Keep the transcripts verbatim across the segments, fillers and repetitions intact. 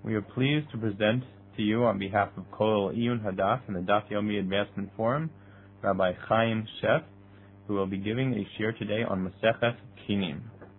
We are pleased to present to you on behalf of Kol Iyun Hadaf and the Daf Yomi Advancement Forum, Rabbi Chaim Shef, who will be giving a shir today on Maseches Kinim.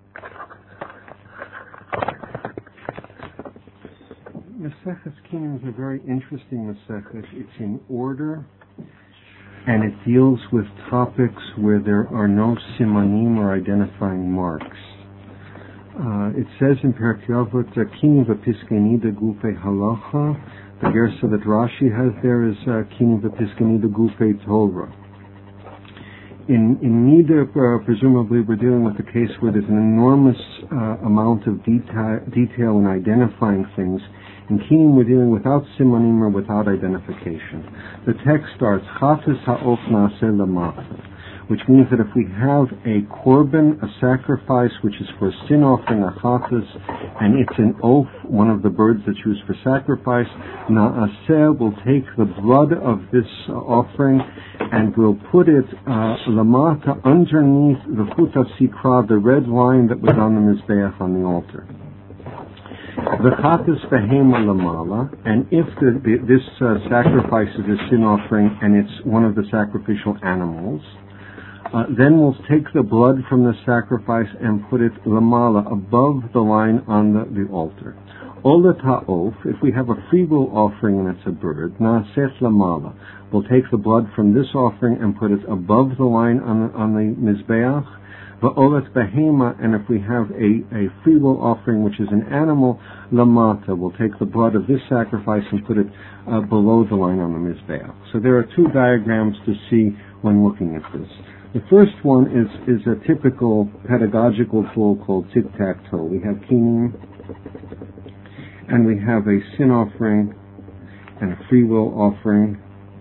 Maseches Kinim is a very interesting Maseches. It's in order, and it deals with topics where there are no simanim or identifying marks. Uh, it says in Perkei Avot, Kinim v'piskei nida gufei halacha. The gersa that Rashi has there is Kinim v'piskei nida gufei Torah. In, in Nida, uh, presumably we're dealing with a case where there's an enormous uh, amount of detail, detail in identifying things. In Kinim we're dealing without simanim or without identification. The text starts, Chafes ha'of na'aseh l'mata, which means that if we have a korban, a sacrifice, which is for sin offering, a chafes, and it's an oaf, one of the birds that's used for sacrifice, na'aseh will take the blood of this uh, offering and we'll put it uh, lamata, underneath the chut of sikra, the red line that was on the mizbeach on the altar. The chafes behema lamala, and if the, the, this uh, sacrifice is a sin offering and it's one of the sacrificial animals, Uh, then we'll take the blood from the sacrifice and put it lamala, above the line on the, the altar. Ola ta'of, if we have a free will offering and it's a bird, na'aseh lamala, we'll take the blood from this offering and put it above the line on the, on the mizbeach. Va'olat behema, and if we have a, a free will offering which is an animal, lamata, we'll take the blood of this sacrifice and put it uh, below the line on the mizbeach. So there are two diagrams to see when looking at this. The first one is, is a typical pedagogical tool called tic-tac-toe. We have kinim, and we have a sin offering, and a free will offering,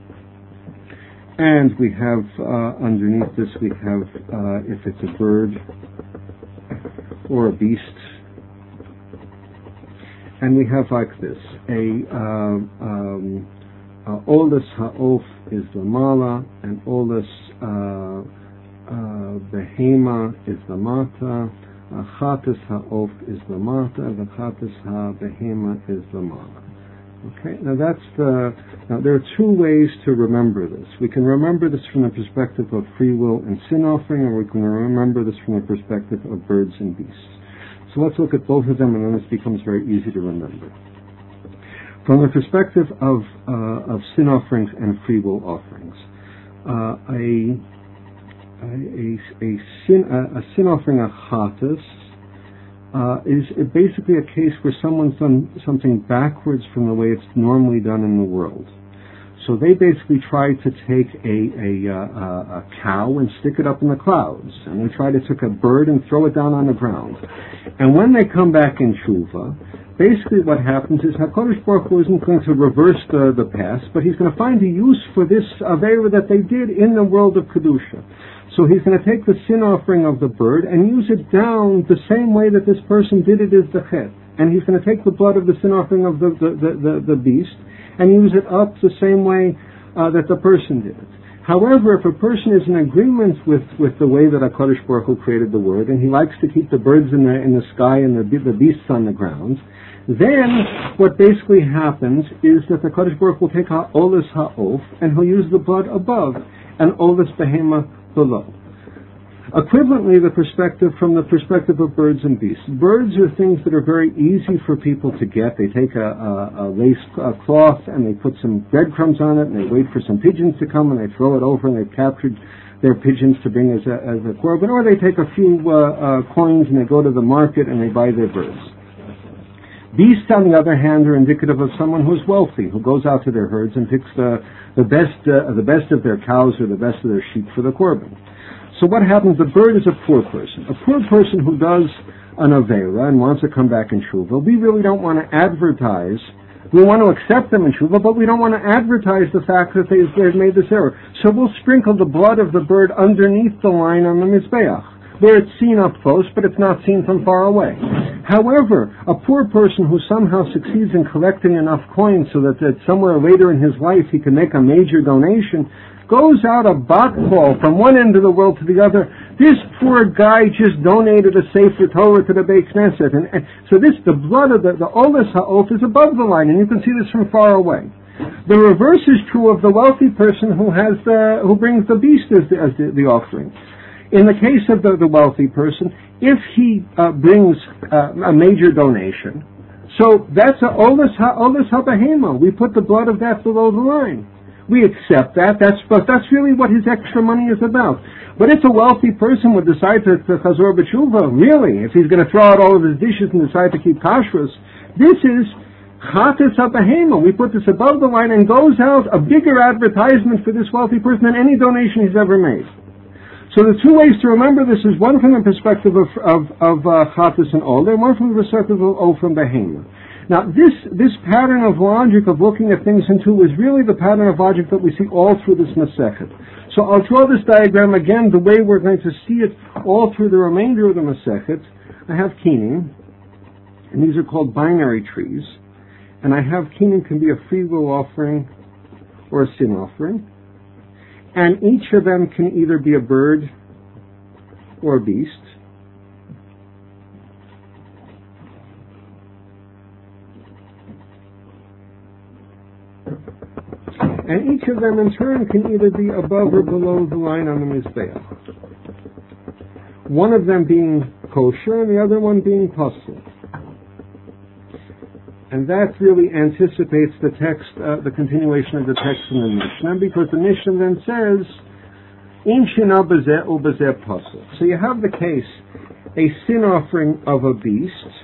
and we have, uh, underneath this, we have, uh, if it's a bird, or a beast, and we have like this, a, uh, um, uh, Olas ha'of is lamala, and Olas, uh, Uh, behema is the mata, uh, chatas ha'of is the mata, the chatas ha'behema is the mala. Okay, now that's the, now there are two ways to remember this. We can remember this from the perspective of free will and sin offering, or we can remember this from the perspective of birds and beasts. So let's look at both of them, and then this becomes very easy to remember. From the perspective of, uh, of sin offerings and free will offerings, uh, a A, a, sin a, a sin offering, a chatas, uh, is basically a case where someone's done something backwards from the way it's normally done in the world. So they basically try to take a, a, a, a cow and stick it up in the clouds, and they try to take a bird and throw it down on the ground. And when they come back in tshuva, basically what happens is HaKadosh Baruch Hu isn't going to reverse the, the past, but he's going to find a use for this avera that they did in the world of Kedusha. So he's going to take the sin offering of the bird and use it down the same way that this person did it as the chet. And he's going to take the blood of the sin offering of the, the, the, the, the beast and use it up the same way uh, that the person did it. However, if a person is in agreement with, with the way that HaKadosh Baruch Hu created the world, and he likes to keep the birds in the, in the sky and the, the beasts on the ground, then what basically happens is that the HaKadosh Baruch Hu will take Olas ha'of and he'll use the blood above and Olas behema below. Equivalently, the perspective from the perspective of birds and beasts. Birds are things that are very easy for people to get. They take a, a, a lace a cloth and they put some breadcrumbs on it and they wait for some pigeons to come and they throw it over and they've captured their pigeons to bring as a, as a korban. Or they take a few uh, uh, coins and they go to the market and they buy their birds. Beasts, on the other hand, are indicative of someone who's wealthy, who goes out to their herds and picks the, the best uh, the best of their cows or the best of their sheep for the korban. So what happens? The bird is a poor person. A poor person who does an avera and wants to come back in tshuva. We really don't want to advertise. We want to accept them in tshuva, but we don't want to advertise the fact that they've, they've made this error. So we'll sprinkle the blood of the bird underneath the line on the mizbeach. where it's seen up close, but it's not seen from far away. However, a poor person who somehow succeeds in collecting enough coins so that, that somewhere later in his life he can make a major donation, goes out a bot call from one end of the world to the other. This poor guy just donated a Sefer Torah to the Beit Knesset. And, and so this, the blood of the, the Olas Ha'of is above the line, and you can see this from far away. The reverse is true of the wealthy person who has the, who brings the beast as the, as the, the offering. In the case of the, the wealthy person, if he uh, brings uh, a major donation, so that's a Olas Ha'olas Ha'behema. We put the blood of that below the line. We accept that. That's but that's really what his extra money is about. But if a wealthy person would decide to, to chazor b'tshuva, really, if he's going to throw out all of his dishes and decide to keep kashrus, this is chatas ha'behema. We put this above the line and goes out a bigger advertisement for this wealthy person than any donation he's ever made. So the two ways to remember this is one from the perspective of of, of uh, chatas and older, and one from the perspective of o from behema. Now, this this pattern of logic of looking at things in two is really the pattern of logic that we see all through this Masechet. So I'll draw this diagram again the way we're going to see it all through the remainder of the Masechet. I have kinim, and these are called binary trees. And I have kinim can be a free will offering or a sin offering. And each of them can either be a bird or a beast. And each of them in turn can either be above or below the line on the Mizbeach. One of them being kosher and the other one being pasul. And that really anticipates the text, uh, the continuation of the text in the Mishnah, because the Mishnah then says, Im shina b'zeh u'b'zeh pasul. So you have the case, a sin offering of a beast,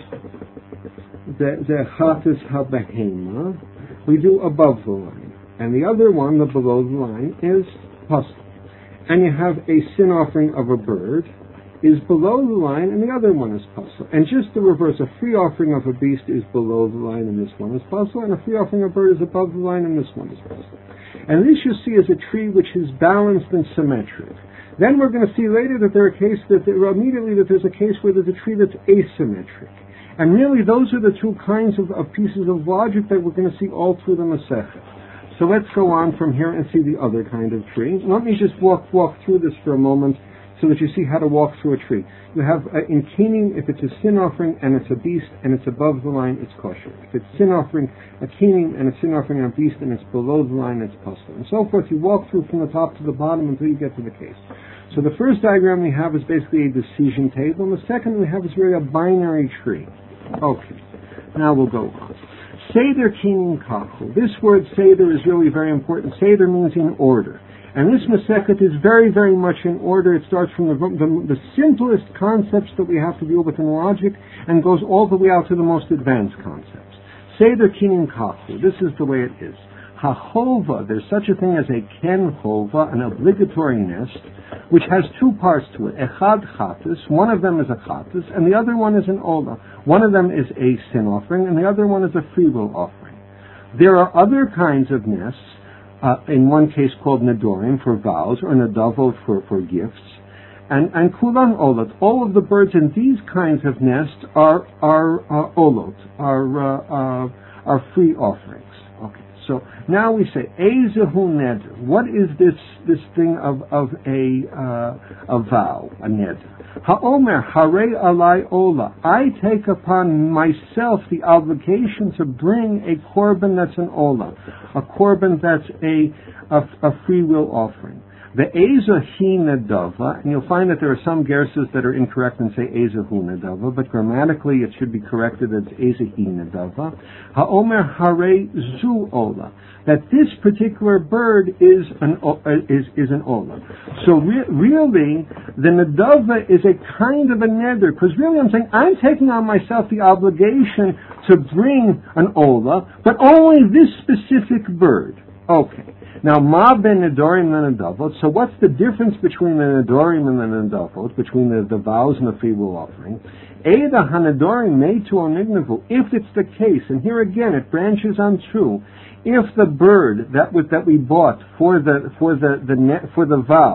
the, the chatas ha'behema, we do above the line. And the other one, the below the line, is pasul. And you have a sin offering of a bird, is below the line, and the other one is pasul. And just the reverse, a free offering of a beast is below the line, and this one is pasul, and a free offering of a bird is above the line, and this one is pasul. And this you see as a tree which is balanced and symmetric. Then we're going to see later that there are cases that there, immediately that there's a case where there's a tree that's asymmetric. And really, those are the two kinds of, of pieces of logic that we're going to see all through the Masechet. So let's go on from here and see the other kind of tree. Let me just walk walk through this for a moment so that you see how to walk through a tree. You have, uh, in kinim, if it's a sin offering and it's a beast and it's above the line, it's kosher. If it's sin offering, a kinim, and a sin offering and a beast and it's below the line, it's pasul. And so forth. You walk through from the top to the bottom until you get to the case. So the first diagram we have is basically a decision table, and the second we have is really a binary tree. Okay. Now we'll go on. Seder kinim kachu. This word seder is really very important. Seder means in order. And this Masechet is very, very much in order. It starts from the, the, the simplest concepts that we have to deal with in logic and goes all the way out to the most advanced concepts. Seder kinim kachu. This is the way it is. Ha-chova, there's such a thing as a ken chova, an obligatory nest, which has two parts to it. Echad chatas, one of them is a chatas, and the other one is an ola. One of them is a sin offering, and the other one is a free will offering. There are other kinds of nests, uh, in one case called nedorim for vows, or nadavot for, for gifts, and, and kulan olot. All of the birds in these kinds of nests are, are uh, olot, are, uh, uh, are free offerings. Okay. So now we say, Ezehu neder. What is this this thing of of a uh, a vow, a neder? Ha'omer harei alai ola. I take upon myself the obligation to bring a korban that's an ola, a korban that's a a, a free will offering. The Ezehu nedava, and you'll find that there are some gerses that are incorrect and say Ezehu nedava, but grammatically it should be corrected as Ezehi nedava. Ha'omer harei zu ola, that this particular bird is an is is an ola. So re- really, the nedava is a kind of a neder, because really I'm saying I'm taking on myself the obligation to bring an ola, but only this specific bird. Okay. Now, ma ben nedorim and nedavot. So, what's the difference between the nedorim and the nedavot, between the, the vows and the free will offering? Eda hanedorim meitu onignavu. If it's the case, and here again it branches on two, if the bird that was that we bought for the for the, the net, for the vow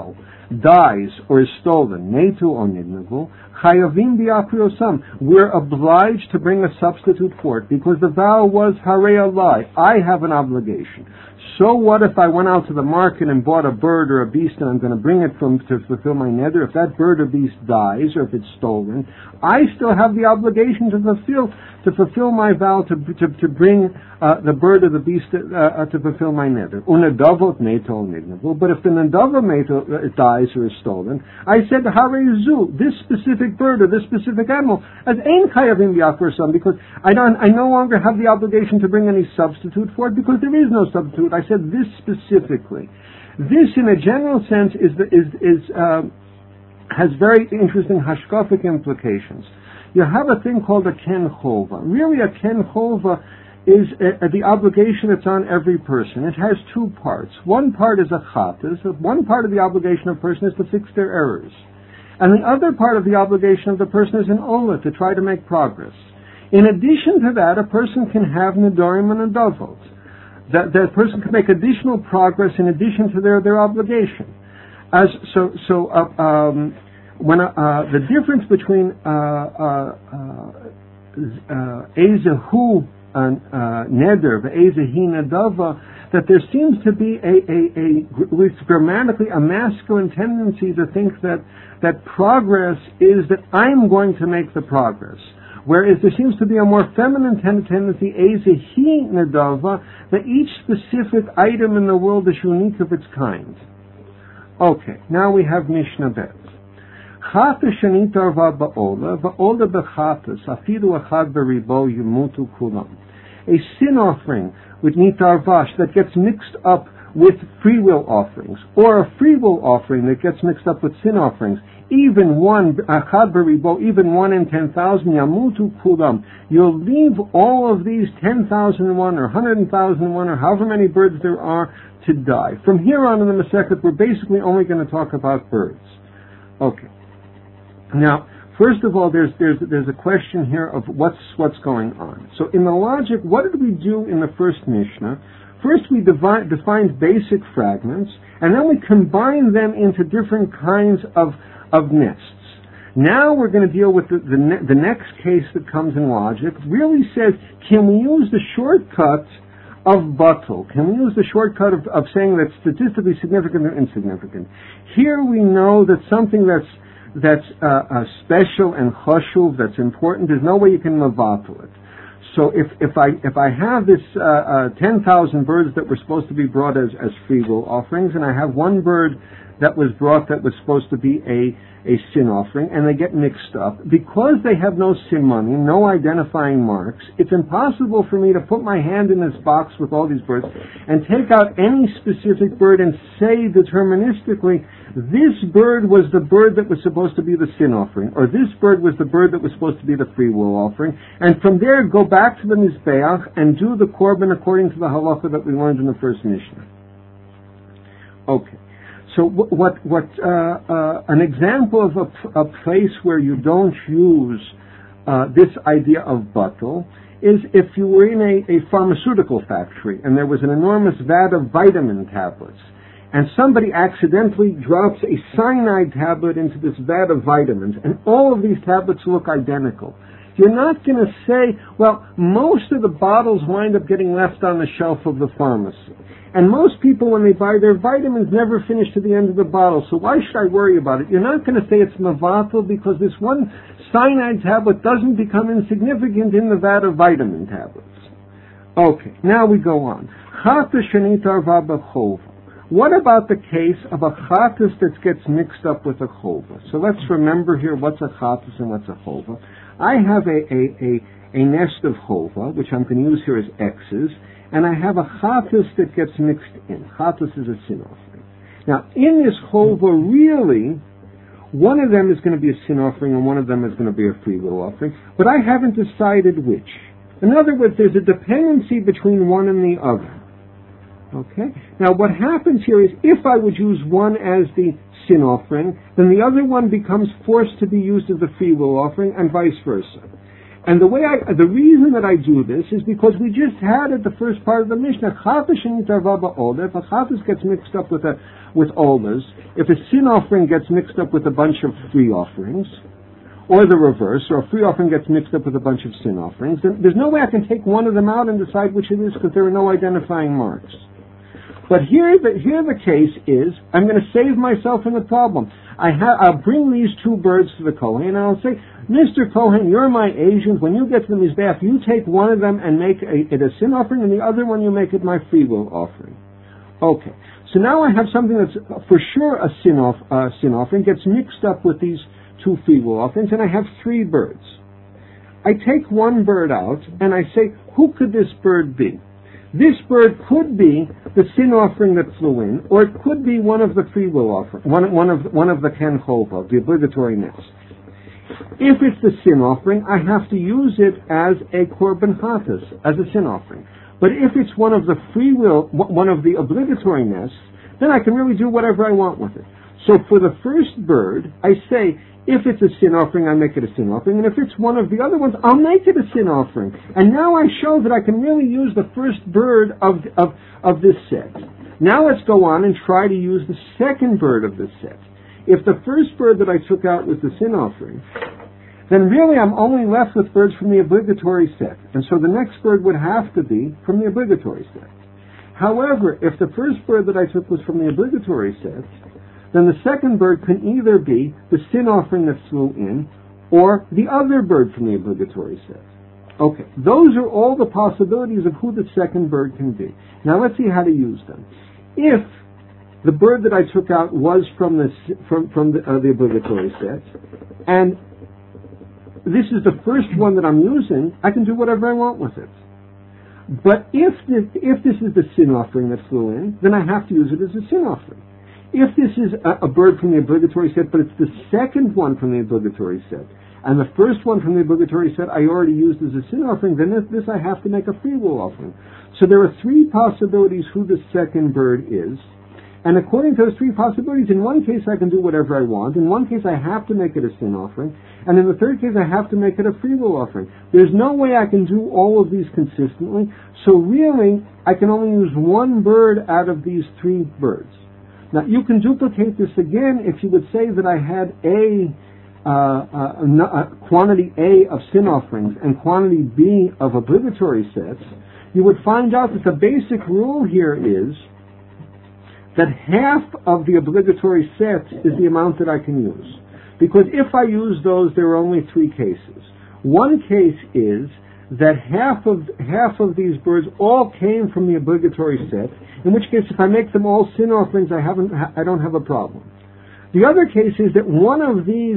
dies or is stolen, netu or nidnavu, chayavim bi'apriosam. We're obliged to bring a substitute for it because the vow was harei alai. I have an obligation. So what if I went out to the market and bought a bird or a beast and I'm going to bring it from to fulfill my nether? If that bird or beast dies or if it's stolen, I still have the obligation to fulfill to fulfill my vow to to, to bring uh, the bird or the beast uh, uh, to fulfill my nether. Unadavot neto nidnavu. But if the nadava meto uh, dies or is stolen, I said harezu, this specific bird or this specific animal, as ein chayavim bi'apriosam, because I don't I no longer have the obligation to bring any substitute for it because there is no substitute. I said this specifically. This, in a general sense, is the, is is uh, has very interesting hashkafic implications. You have a thing called a ken chova. Really, a ken chova is a, a, the obligation that's on every person. It has two parts. One part is a chatas. One part of the obligation of a person is to fix their errors, and the other part of the obligation of the person is an olah, to try to make progress. In addition to that, a person can have nedarim and nedavot. That that person can make additional progress in addition to their, their obligation. As so so uh, um, when uh, uh, the difference between ezehu and neder ve'ezehi nedava, that there seems to be a, a, a at least grammatically a masculine tendency to think that that progress is that I'm going to make the progress. Whereas there seems to be a more feminine ten- tendency, ezehi nedava, that each specific item in the world is unique of its kind. Okay, now we have Mishnah Bet. Chata shenitarva ba'ola, ba'ola bechatas, afidu achad beribo yumutu kulam. A sin offering with nitarvash that gets mixed up with free will offerings, or a free will offering that gets mixed up with sin offerings. Even one, achad beribo, even one in ten thousand, yamutu kulam. You'll leave all of these ten thousand and one or one hundred thousand and one or however many birds there are to die. From here on in the Masechet, we're basically only going to talk about birds. Okay. Now, first of all, there's there's there's a question here of what's what's going on. So in the logic, what did we do in the first Mishnah? First, we devi- defined basic fragments, and then we combined them into different kinds of of nests. Now we're going to deal with the, the, ne- the next case that comes in logic. Really says, can we use the shortcut of batul? Can we use the shortcut of, of saying that's statistically significant or insignificant? Here we know that something that's that's uh, uh, special and chashuv, that's important, there's no way you can mavatul it. So if, if I if I have this uh, uh, ten thousand birds that were supposed to be brought as, as free will offerings, and I have one bird that was brought that was supposed to be a, a sin offering, and they get mixed up, because they have no simanim, no identifying marks, it's impossible for me to put my hand in this box with all these birds and take out any specific bird and say deterministically, this bird was the bird that was supposed to be the sin offering, or this bird was the bird that was supposed to be the free will offering, and from there go back to the Mizbeach and do the korban according to the halacha that we learned in the first Mishnah. Okay. So what, what, uh, uh, an example of a, a place where you don't use uh, this idea of batul is if you were in a, a pharmaceutical factory and there was an enormous vat of vitamin tablets, and somebody accidentally drops a cyanide tablet into this vat of vitamins, and all of these tablets look identical. You're not going to say, well, most of the bottles wind up getting left on the shelf of the pharmacy. And most people, when they buy their vitamins, never finish to the end of the bottle. So why should I worry about it? You're not going to say it's mavatul because this one cyanide tablet doesn't become insignificant in the vat of vitamin tablets. Okay, now we go on. Chata shenitar v'bechova. What about the case of a chatas that gets mixed up with a chova? So let's remember here what's a chatas and what's a chova. I have a, a, a, a nest of chova, which I'm going to use here as X's, and I have a chatas that gets mixed in. Chatas is a sin offering. Now, in this chova, really, one of them is going to be a sin offering and one of them is going to be a free will offering, but I haven't decided which. In other words, there's a dependency between one and the other. Okay? Now, what happens here is, if I would use one as the sin offering, then the other one becomes forced to be used as the free will offering, and vice versa. And the way I, the reason that I do this is because we just had at the first part of the Mishnah, Chafis shenitarva ba'oleh. If a Chafis gets mixed up with a with olders, if a sin offering gets mixed up with a bunch of free offerings, or the reverse, or a free offering gets mixed up with a bunch of sin offerings, then there's no way I can take one of them out and decide which it is because there are no identifying marks. But here the, here the case is, I'm going to save myself in the problem. I ha- I'll bring these two birds to the Kohen, and I'll say, Mister Kohen, you're my agent. When you get to the Mizbeach, you take one of them and make a, it a sin offering, and the other one you make it my free will offering. Okay. So now I have something that's for sure a sin, off, uh, sin offering, gets mixed up with these two free will offerings, and I have three birds. I take one bird out, and I say, who could this bird be? This bird could be the sin offering that flew in, or it could be one of the free will offering, one, one of one of the ken chova, the obligatory nest. If it's the sin offering, I have to use it as a korban chatas, as a sin offering. But if it's one of the free will, one of the obligatory nests, then I can really do whatever I want with it. So for the first bird, I say, if it's a sin offering, I make it a sin offering. And if it's one of the other ones, I'll make it a sin offering. And now I show that I can really use the first bird of, of, of this set. Now let's go on and try to use the second bird of this set. If the first bird that I took out was the sin offering, then really I'm only left with birds from the obligatory set. And so the next bird would have to be from the obligatory set. However, if the first bird that I took was from the obligatory set, then the second bird can either be the sin offering that flew in, or the other bird from the obligatory set. Okay, those are all the possibilities of who the second bird can be. Now let's see how to use them. If the bird that I took out was from the from from the, uh, the obligatory set, and this is the first one that I'm using, I can do whatever I want with it. But if this, if this is the sin offering that flew in, then I have to use it as a sin offering. If this is a, a bird from the obligatory set, but it's the second one from the obligatory set, and the first one from the obligatory set I already used as a sin offering, then this, this I have to make a free will offering. So there are three possibilities who the second bird is, and according to those three possibilities, in one case I can do whatever I want, in one case I have to make it a sin offering, and in the third case I have to make it a free will offering. There's no way I can do all of these consistently, so really I can only use one bird out of these three birds. Now, you can duplicate this again if you would say that I had a, uh, a, a quantity A of sin offerings and quantity B of obligatory sets. You would find out that the basic rule here is that half of the obligatory sets is the amount that I can use. Because if I use those, there are only three cases. One case is that half of half of these birds all came from the obligatory set, in which case if I make them all sin offerings, I haven't I don't have a problem. The other case is that one of these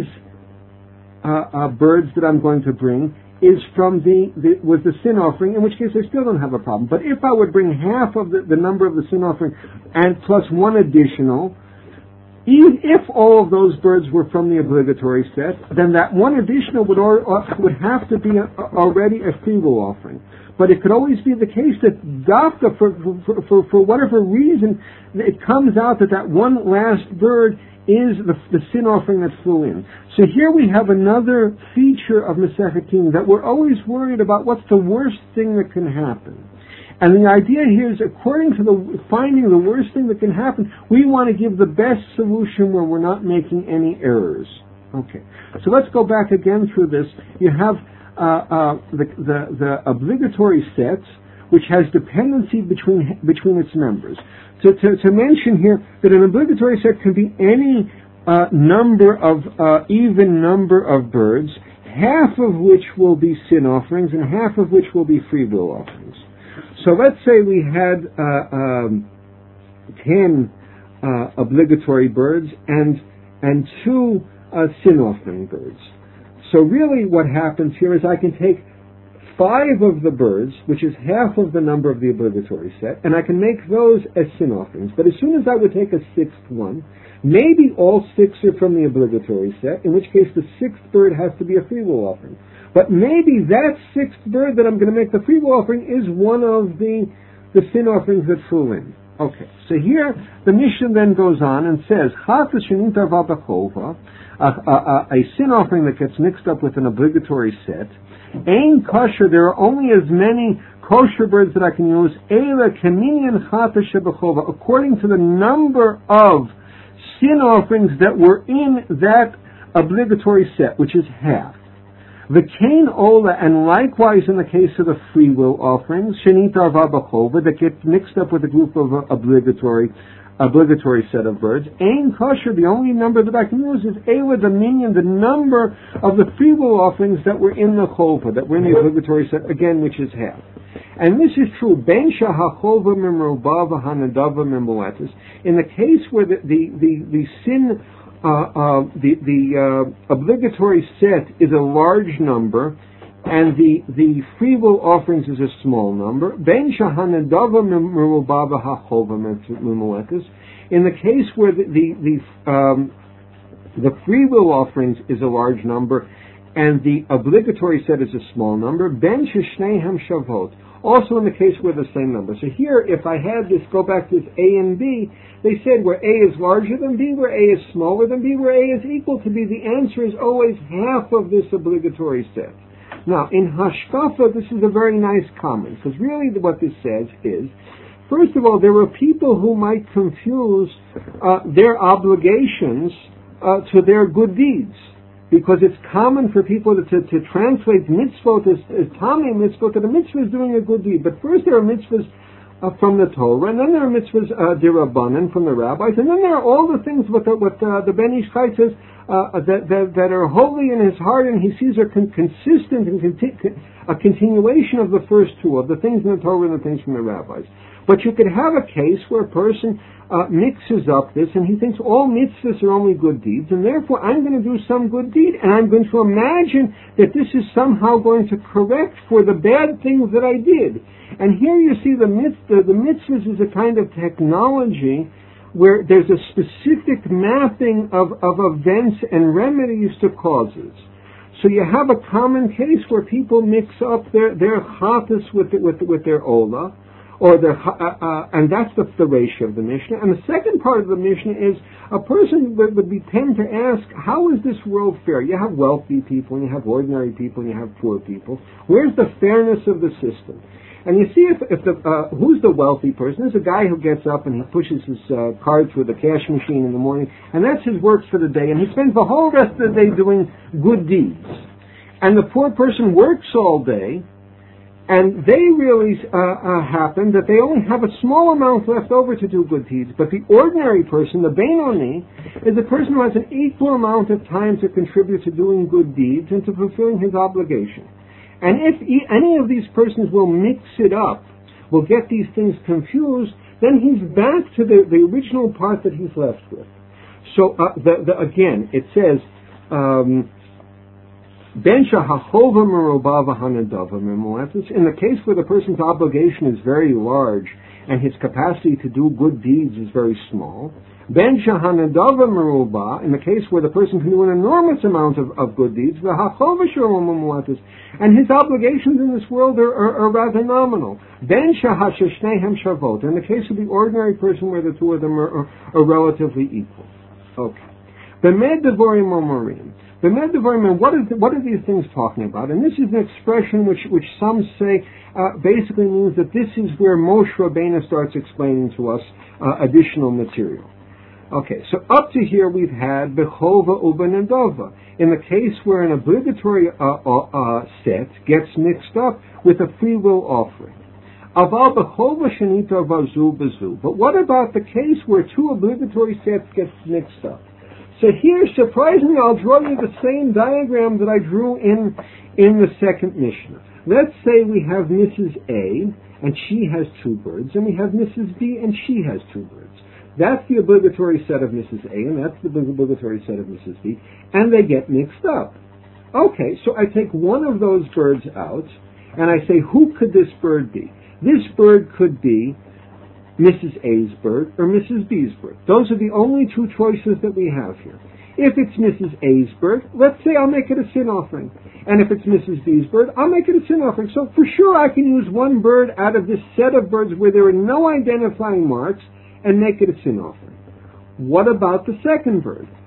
uh, uh, birds that I'm going to bring is from the, the was the sin offering, in which case I still don't have a problem. But if I would bring half of the, the number of the sin offering and plus one additional, even if all of those birds were from the obligatory set, then that one additional would or, would have to be a, already a free will offering. But it could always be the case that Dafka, for, for, for, for whatever reason, it comes out that that one last bird is the, the sin offering that flew in. So here we have another feature of Masechet Kiddushin, that we're always worried about what's the worst thing that can happen. And the idea here is, according to the finding the worst thing that can happen, we want to give the best solution where we're not making any errors. Okay, so let's go back again through this. You have uh, uh, the, the, the obligatory sets, which has dependency between between its members. To, to, to mention here that an obligatory set can be any uh, number of uh, even number of birds, half of which will be sin offerings and half of which will be free will offerings. So let's say we had uh, um, ten uh, obligatory birds and and two uh, sin offering birds. So really what happens here is I can take five of the birds, which is half of the number of the obligatory set, and I can make those as sin offerings. But as soon as I would take a sixth one, maybe all six are from the obligatory set, in which case the sixth bird has to be a free will offering. But maybe that sixth bird that I'm going to make the free will offering is one of the, the sin offerings that flew in. Okay, so here the Mishnah then goes on and says, a, a, a sin offering that gets mixed up with an obligatory set, Ain kosher, there are only as many kosher birds that I can use, Eila Keminyan Chata Shebechova, according to the number of sin offerings that were in that obligatory set, which is half. The Kain Ola, and likewise in the case of the free will offerings, Shenita Vabachova, that get mixed up with a group of uh, obligatory obligatory set of birds. Ain kosher, the only number that I can use is Eila Dominion, the number of the free will offerings that were in the chova, that were in the obligatory set, again, which is half. And this is true, Ben Shahachova Mimrobava Hanadava Mimuetis, in the case where the, the, the, the sin, uh, uh, the, the uh, obligatory set is a large number, and the, the free will offerings is a small number. Ben Shahanadava Mimrobava Hachova Mimuetis, in the case where the, the, the, um, the free will offerings is a large number, and the obligatory set is a small number, Ben Sheshnehem Shavot, also in the case where the same number. So here, if I had this, go back to this A and B, they said where A is larger than B, where A is smaller than B, where A is equal to B, the answer is always half of this obligatory set. Now, in Hashkafa, this is a very nice comment, because really what this says is, first of all, there are people who might confuse uh, their obligations uh, to their good deeds, because it's common for people to, to, to translate mitzvot as, as Tamei mitzvot, that a mitzvah is doing a good deed. But first there are mitzvahs uh, from the Torah, and then there are mitzvahs uh, dirabanan from the rabbis, and then there are all the things what the, what uh, the Ben Ish Chai says uh, that, that that are holy in his heart, and he sees are con- consistent and conti- a continuation of the first two, of the things in the Torah and the things from the rabbis. But you could have a case where a person uh, mixes up this, and he thinks all mitzvahs are only good deeds, and therefore I'm going to do some good deed, and I'm going to imagine that this is somehow going to correct for the bad things that I did. And here you see the mitzvah, the mitzvahs is a kind of technology where there's a specific mapping of, of events and remedies to causes. So you have a common case where people mix up their, their chatas with, with, with their ola, or the, uh, uh, and that's the, the ratio of the Mishnah. And the second part of the Mishnah is a person would, would be tend to ask, how is this world fair? You have wealthy people, and you have ordinary people, and you have poor people. Where's the fairness of the system? And you see, if, if the uh, who's the wealthy person? There's a guy who gets up and he pushes his uh, card through the cash machine in the morning, and that's his work for the day, and he spends the whole rest of the day doing good deeds. And the poor person works all day, and they really uh, uh, happen that they only have a small amount left over to do good deeds. But the ordinary person, the Beinoni, is a person who has an equal amount of time to contribute to doing good deeds and to fulfilling his obligation. And if e- any of these persons will mix it up, will get these things confused, then he's back to the, the original part that he's left with. So uh, the, the, again, it says, um, in the case where the person's obligation is very large and his capacity to do good deeds is very small. Ben Shahanadava Meruba, in the case where the person can do an enormous amount of, of good deeds, and his obligations in this world are, are, are rather nominal. Ben Shahashashnehem Shavot, in the case of the ordinary person where the two of them are, are, are relatively equal. Okay. Bemed Devorim Omorim. Bemed Devorim, what, is, what are these things talking about? And this is an expression which, which some say uh, basically means that this is where Moshe Rabbeinu starts explaining to us uh, additional material. Okay, so up to here we've had Bechova Ubenadova. In the case where an obligatory uh, uh, set gets mixed up with a free will offering. Aval Bechova Shenita Vazu Bazu. But what about the case where two obligatory sets get mixed up? So here, surprisingly, I'll draw you the same diagram that I drew in, in the second Mishnah. Let's say we have Missus A, and she has two birds, and we have Missus B, and she has two birds. That's the obligatory set of Missus A, and that's the obligatory set of Missus B, and they get mixed up. Okay, so I take one of those birds out, and I say, who could this bird be? This bird could be Missus A's bird or Missus B's bird. Those are the only two choices that we have here. If it's Missus A's bird, let's say I'll make it a sin offering. And if it's Missus B's bird, I'll make it a sin offering. So for sure I can use one bird out of this set of birds where there are no identifying marks and make it a sin offering. What about the second bird?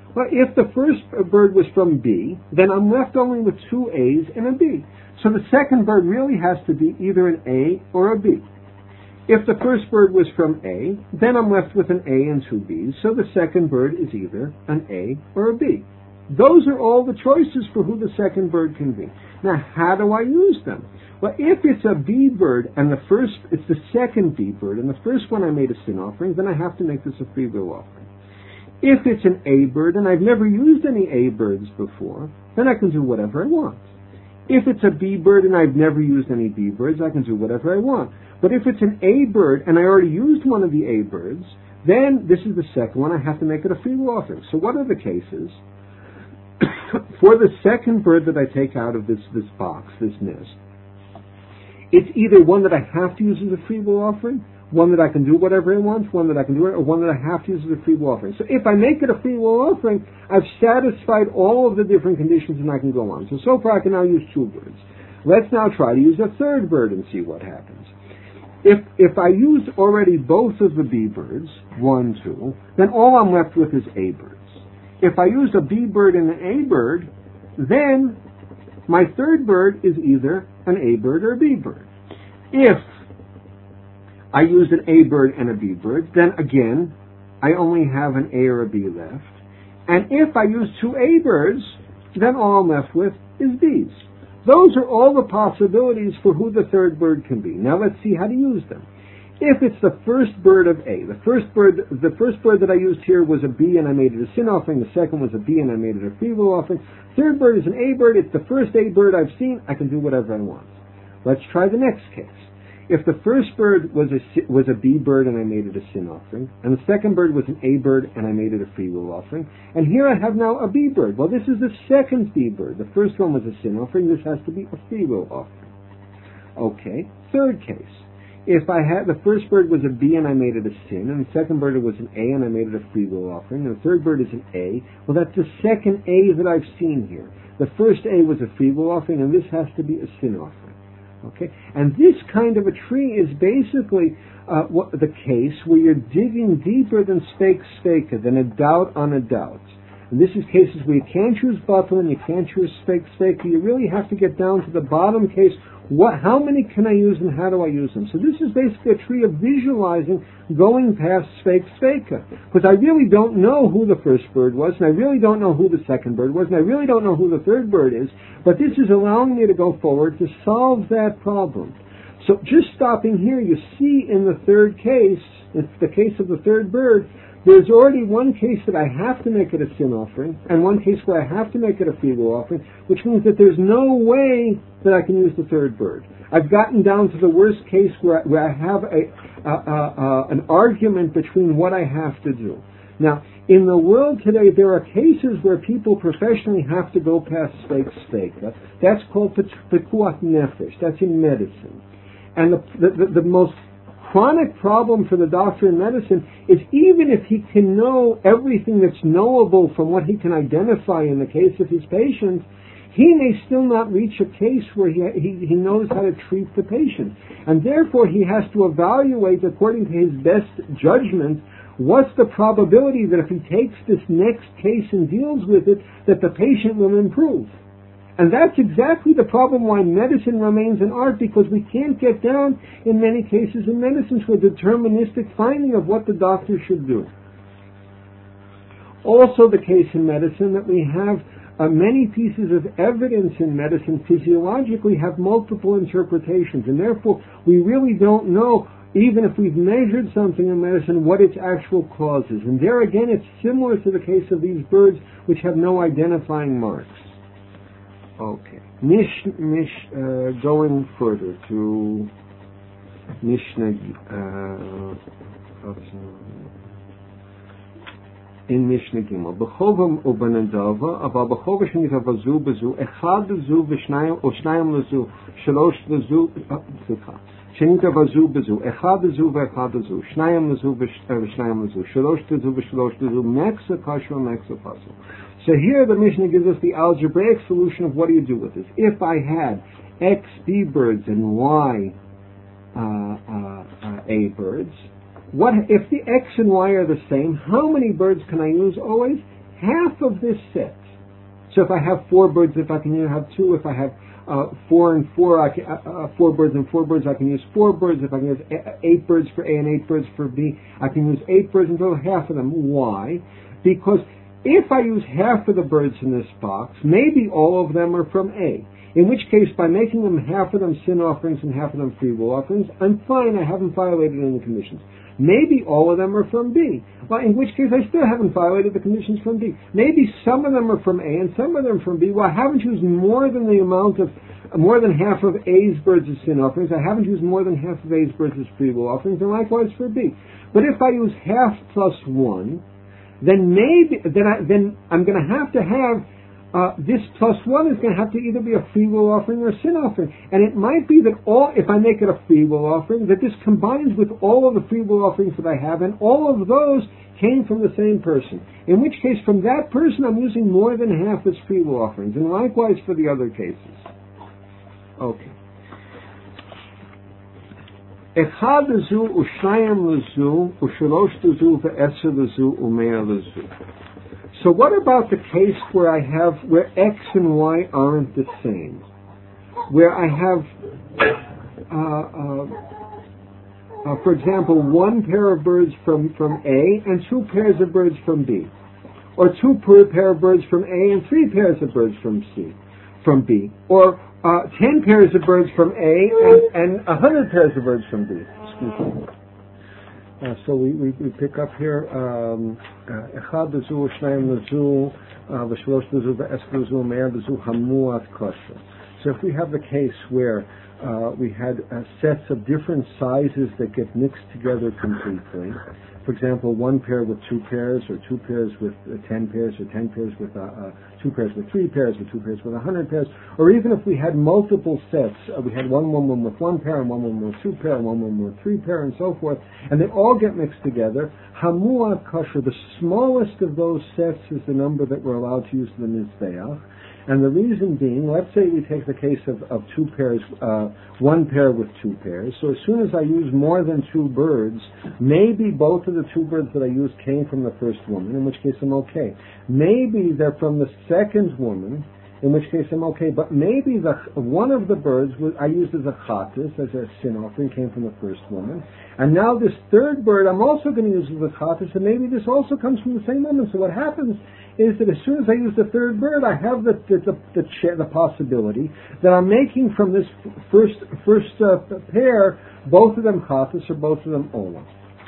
Well, if the first bird was from B, then I'm left only with two A's and a B. So the second bird really has to be either an A or a B. If the first bird was from A, then I'm left with an A and two B's, so the second bird is either an A or a B. Those are all the choices for who the second bird can be. Now, how do I use them? Well, if it's a B bird and the first, it's the second B bird, and the first one I made a sin offering, then I have to make this a free will offering. If it's an A bird and I've never used any A birds before, then I can do whatever I want. If it's a B bird and I've never used any B birds, I can do whatever I want. But if it's an A bird and I already used one of the A birds, then this is the second one, I have to make it a free will offering. So what are the cases? For the second bird that I take out of this, this box, this nest, it's either one that I have to use as a free will offering, one that I can do whatever I want, one that I can do, or one that I have to use as a free will offering. So if I make it a free will offering, I've satisfied all of the different conditions and I can go on. So, so far I can now use two birds. Let's now try to use a third bird and see what happens. If, if I used already both of the B birds, one, two, then all I'm left with is A birds. If I use a B bird and an A bird, then my third bird is either an A bird or a B bird. If I use an A bird and a B bird, then again, I only have an A or a B left. And if I use two A birds, then all I'm left with is B's. Those are all the possibilities for who the third bird can be. Now let's see how to use them. If it's the first bird of A, the first bird, the first bird that I used here was a B and I made it a sin offering. The second was a B and I made it a free will offering. Third bird is an A bird. It's the first A bird I've seen. I can do whatever I want. Let's try the next case. If the first bird was a was a B bird and I made it a sin offering, and the second bird was an A bird and I made it a free will offering, and here I have now a B bird. Well, this is the second B bird. The first one was a sin offering. This has to be a free will offering. Okay. Third case. If I had the first bird was a B and I made it a sin, and the second bird was an A and I made it a free will offering, and the third bird is an A, well, that's the second A that I've seen here. The first A was a free will offering, and this has to be a sin offering. Okay, and this kind of a tree is basically uh, what, the case where you're digging deeper than spake spake, than a doubt on a doubt. And this is cases where you can't choose batal and you can't choose spake spake. You really have to get down to the bottom case. What, how many can I use and how do I use them? So this is basically a tree of visualizing going past spake spake. Because I really don't know who the first bird was, and I really don't know who the second bird was, and I really don't know who the third bird is. But this is allowing me to go forward to solve that problem. So just stopping here, you see in the third case, it's the case of the third bird, there's already one case that I have to make it a sin offering, and one case where I have to make it a free will offering, which means that there's no way that I can use the third bird. I've gotten down to the worst case where I, where I have a, a, a, a an argument between what I have to do. Now, in the world today, there are cases where people professionally have to go past spake spake. That's called pekuach nefesh. That's in medicine. And the, the, the, the most chronic problem for the doctor in medicine is even if he can know everything that's knowable from what he can identify in the case of his patients, he may still not reach a case where he, he, he knows how to treat the patient. And therefore he has to evaluate, according to his best judgment, what's the probability that if he takes this next case and deals with it, that the patient will improve. And that's exactly the problem why medicine remains an art, because we can't get down, in many cases in medicine, to a deterministic finding of what the doctor should do. Also the case in medicine that we have uh, many pieces of evidence in medicine physiologically have multiple interpretations, and therefore we really don't know, even if we've measured something in medicine, what its actual cause is. And there again, it's similar to the case of these birds which have no identifying marks. Okay. Mish, mish, uh, going further to Mishnah, uh, in Mishnah Gimel. B'chova u'banadava, aval b'chova shenitava zu b'zu, echad zu v'shnayim, o shnayim l'zu, shalosh l'zu, tzitcha. Shenitava zu b'zu, echad zu v'echad zu, shnayim l'zu v'shnayim l'zu, shalosh l'zu v'shalosh l'zu, meksa kashu, meksa pasul. So here the Mishnah gives us the algebraic solution of what do you do with this. If I had X B birds and Y uh, uh, uh, A birds, what if the X and Y are the same, how many birds can I use always? half of this set. So if I have four birds, if I can have two, if I have uh, four and four, I can, uh, uh, four birds and four birds, I can use four birds. If I can use eight birds for A and eight birds for B, I can use eight birds and total half of them. Why? Because if I use half of the birds in this box, maybe all of them are from A. In which case, by making them half of them sin offerings and half of them free will offerings, I'm fine, I haven't violated any conditions. Maybe all of them are from B. Well, in which case I still haven't violated the conditions from B. Maybe some of them are from A and some of them from B. Well, I haven't used more than the amount of, more than half of A's birds as sin offerings. I haven't used more than half of A's birds as free will offerings, and likewise for B. But if I use half plus one, then maybe, then, I, then I'm going to have to have Uh, this plus one is going to have to either be a free will offering or a sin offering. And it might be that all, if I make it a free will offering, that this combines with all of the free will offerings that I have, and all of those came from the same person. In which case, from that person, I'm using more than half as free will offerings. And likewise for the other cases. Okay. אחד לזו ושניים לזו ושלוש לזו ועשר לזו ומאה לזו. So what about the case where I have, where X and Y aren't the same? Where I have, uh, uh, uh, for example, one pair of birds from, from A and two pairs of birds from B. Or two pair of birds from A and three pairs of birds from C, from B. Or uh, ten pairs of birds from A and a hundred pairs of birds from B. Excuse me. Uh, so we, we, we pick up here אחד לזו ושניים לזו ושלוש לזו ועשר לזו ומאה לזו המועט kosher. So if we have the case where uh, we had uh, sets of different sizes that get mixed together completely, for example, one pair with two pairs, or two pairs with uh, ten pairs, or ten pairs with uh, uh, two pairs with three pairs, or two pairs with a hundred pairs, or even if we had multiple sets, uh, we had one woman with one pair, and one woman with two pair, and one woman with three pair, and so forth, and they all get mixed together. Hamuat kosher, the smallest of those sets is the number that we're allowed to use for the mizbeach. And the reason being, let's say we take the case of, of two pairs, uh, one pair with two pairs. So as soon as I use more than two birds, maybe both of the two birds that I used came from the first woman, in which case I'm okay. Maybe they're from the second woman, in which case I'm okay. But maybe the one of the birds was, I used as a chatas, as a sin offering, came from the first woman. And now this third bird I'm also going to use as a chatas, and maybe this also comes from the same woman. So what happens is that as soon as I use the third bird, I have the the the, the, ch- the possibility that I'm making from this first first uh, pair, both of them chatas or both of them olam.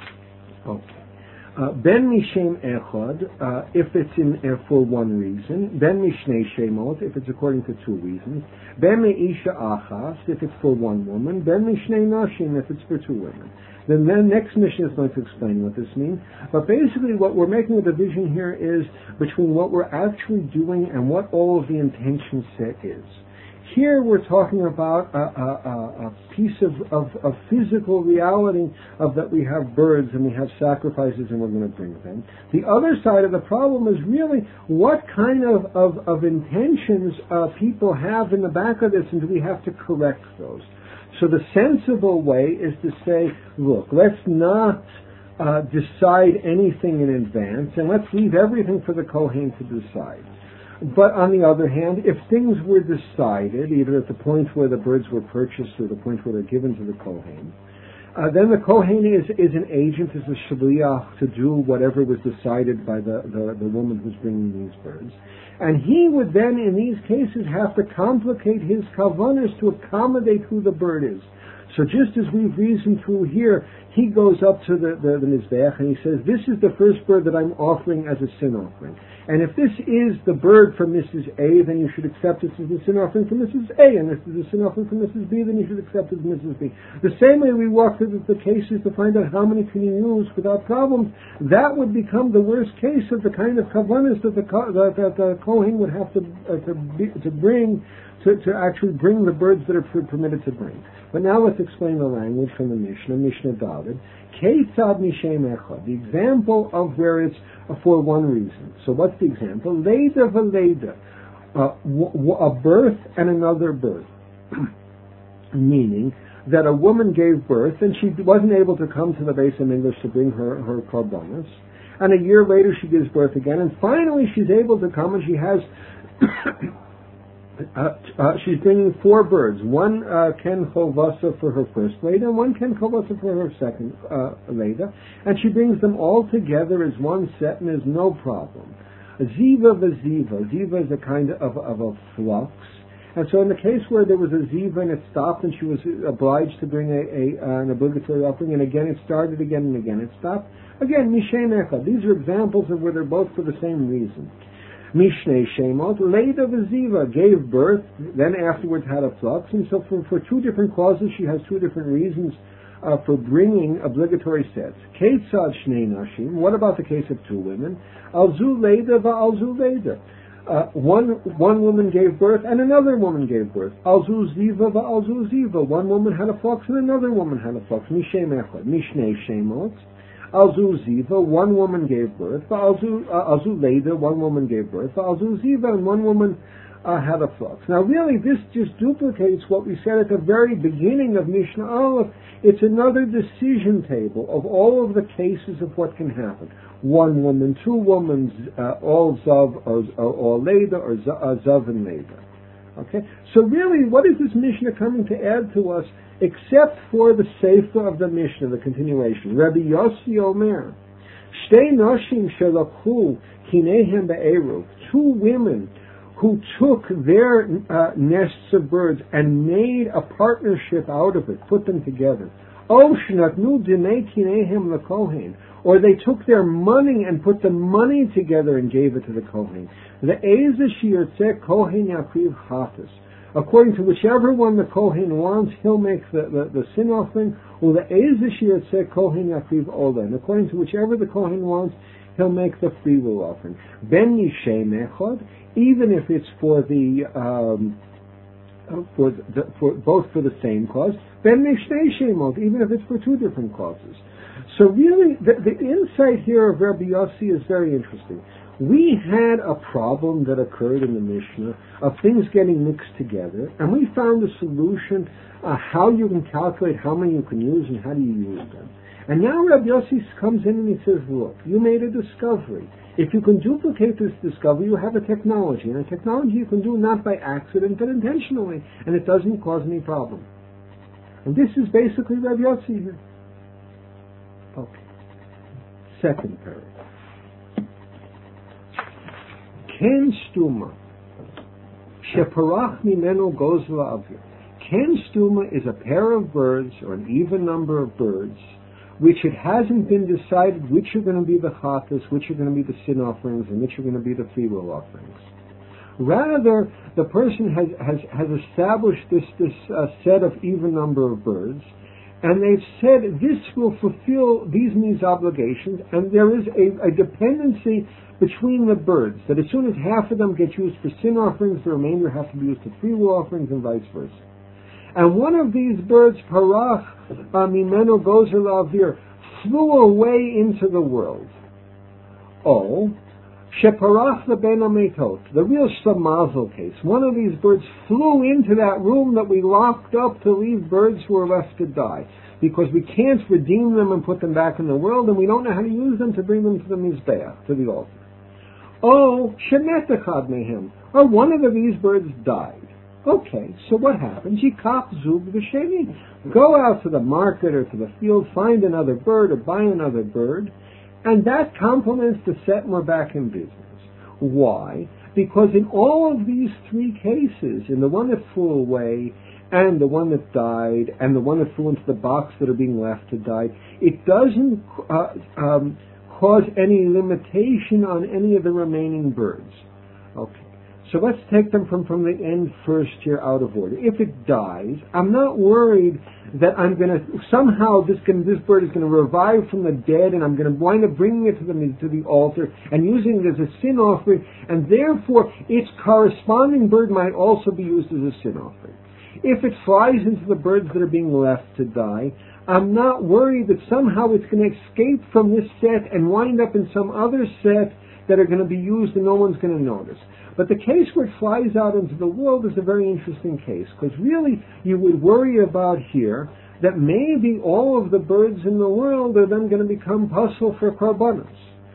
Okay. Ben mishem echad, if it's in uh, for one reason. Ben mishnei shemot, if it's according to two reasons. Ben meisha achas, if it's for one woman. Ben mishnei nashim, if it's for two women. Then the next mission is going to explain what this means. But basically what we're making a division here is between what we're actually doing and what all of the intention set is. Here we're talking about a, a, a piece of, of, of physical reality of that we have birds and we have sacrifices and we're going to bring them. The other side of the problem is really what kind of, of, of intentions uh, people have in the back of this, and do we have to correct those? So the sensible way is to say, look, let's not uh, decide anything in advance, and let's leave everything for the Kohen to decide. But on the other hand, if things were decided, either at the point where the birds were purchased or the point where they're given to the Kohen, uh, then the Kohen is, is an agent, is a shaliach to do whatever was decided by the, the, the woman who's bringing these birds. And he would then, in these cases, have to complicate his kavanas to accommodate who the bird is. So just as we've reasoned through here, he goes up to the, the, the Mizbeach and he says, this is the first bird that I'm offering as a sin offering. And if this is the bird from Missus A, then you should accept it as a sin offering from Missus A. And if this is a sin offering from Missus B, then you should accept it as Missus B. The same way we walk through the, the cases to find out how many can you use without problems, that would become the worst case of the kind of kavanas that the, that, that the Kohen would have to, uh, to, be, to bring, to, to actually bring the birds that are permitted to bring. But now let's explain the language from the Mishnah, Mishnah David. Keitzad mishem echad, the example of where it's for one reason. So what's the example? Leda v'leda, uh, w- w- a birth and another birth. Meaning that a woman gave birth and she wasn't able to come to the Beis HaMikdash to bring her, her korbanos. and a year later she gives birth again, and finally she's able to come, and she has uh, uh, she's bringing four birds. One uh, ken chovasa for her first Leda, and one ken chovasa for her second uh, Leda, and she brings them all together as one set, and there's no problem. Ziva v'ziva. Ziva is a kind of, of a flux. And so in the case where there was a ziva and it stopped and she was obliged to bring a, a uh, an obligatory offering, and again it started again and again it stopped, again, Mishem Echad. These are examples of where they're both for the same reason. Mishnei Shemot, Leda v'ziva, gave birth, then afterwards had a flux, and so for, for two different causes she has two different reasons uh, for bringing obligatory sets. Ketzad Shnei Nashim, what about the case of two women? Alzu Leda va'alzu Leda. Uh, one one woman gave birth and another woman gave birth. Alzu Ziva va'alzu Ziva. One woman had a flux and another woman had a flux. Mishem Echad, Mishnei Shemot. Alzu Ziva, one woman gave birth. Alzu Alzu Leda, one woman gave birth. Alzu Ziva, and one woman uh, had a flux. Now, really, this just duplicates what we said at the very beginning of Mishnah Aleph. It's another decision table of all of the cases of what can happen. One woman, two women, uh, all Zav or, or, or Leda, or Zav and Leda. Okay? So really, what is this Mishnah coming to add to us, except for the Sefer of the Mishnah, the continuation? Rabbi Yossi Omer, Shtei Noshim Shelakhu Kinehem Be'eruv, two women who took their uh, nests of birds and made a partnership out of it, put them together. Oh, Shnatnu Dinei Kinehem LaKohen, or they took their money and put the money together and gave it to the Kohen. The Eza Shiyotze Kohen Yakriv Chatas. According to whichever one the Kohen wants, he'll make the, the, the sin offering, or the Eza Shiyotze Kohen Yakriv Ola. And according to whichever the Kohen wants, he'll make the free will offering. Ben Yishem Echad, even if it's for the um, for the, for both for the same cause. Ben Mishnei Shemot, even if it's for two different causes. So really, the, the insight here of Rabbi Yossi is very interesting. We had a problem that occurred in the Mishnah of things getting mixed together, and we found a solution, uh, how you can calculate how many you can use and how do you use them. And now Rabbi Yossi comes in and he says, look, you made a discovery. If you can duplicate this discovery, you have a technology. And a technology you can do not by accident, but intentionally. And it doesn't cause any problem. And this is basically Rabbi Yossi here. Okay. Second paragraph. Ken stuma, sheparach mimeno goes la'avir. Ken stuma is a pair of birds, or an even number of birds, which it hasn't been decided which are going to be the chatas, which are going to be the sin offerings, and which are going to be the free will offerings. Rather, the person has has, has established this this uh, set of even number of birds, and they've said this will fulfill these means obligations, and there is a, a dependency between the birds, that as soon as half of them get used for sin offerings, the remainder have to be used for free will offerings, and vice versa. And one of these birds, Parach Mimeno Gozer La'avir, flew away into the world. Oh, Sheparach Leben Ametot, the real Shamazel case. One of these birds flew into that room that we locked up to leave birds who are left to die, because we can't redeem them and put them back in the world, and we don't know how to use them to bring them to the Mizbeach, to the altar. Oh, Shemet Echad Mehem, or one of these birds died. Okay, so what happens? Yikach Zug V'Sheni. Go out to the market or to the field, find another bird or buy another bird, and that complements the set and we're back in business. Why? Because in all of these three cases, in the one that flew away, and the one that died, and the one that flew into the box that are being left to die, it doesn't uh, um, cause any limitation on any of the remaining birds. Okay. So let's take them from, from the end first here out of order. If it dies, I'm not worried that I'm going to, somehow this can, this bird is going to revive from the dead, and I'm going to wind up bringing it to the, to the altar and using it as a sin offering, and therefore its corresponding bird might also be used as a sin offering. If it flies into the birds that are being left to die, I'm not worried that somehow it's going to escape from this set and wind up in some other set that are going to be used and no one's going to notice. But the case where it flies out into the world is a very interesting case, because really you would worry about here that maybe all of the birds in the world are then going to become puzzle for korbanos.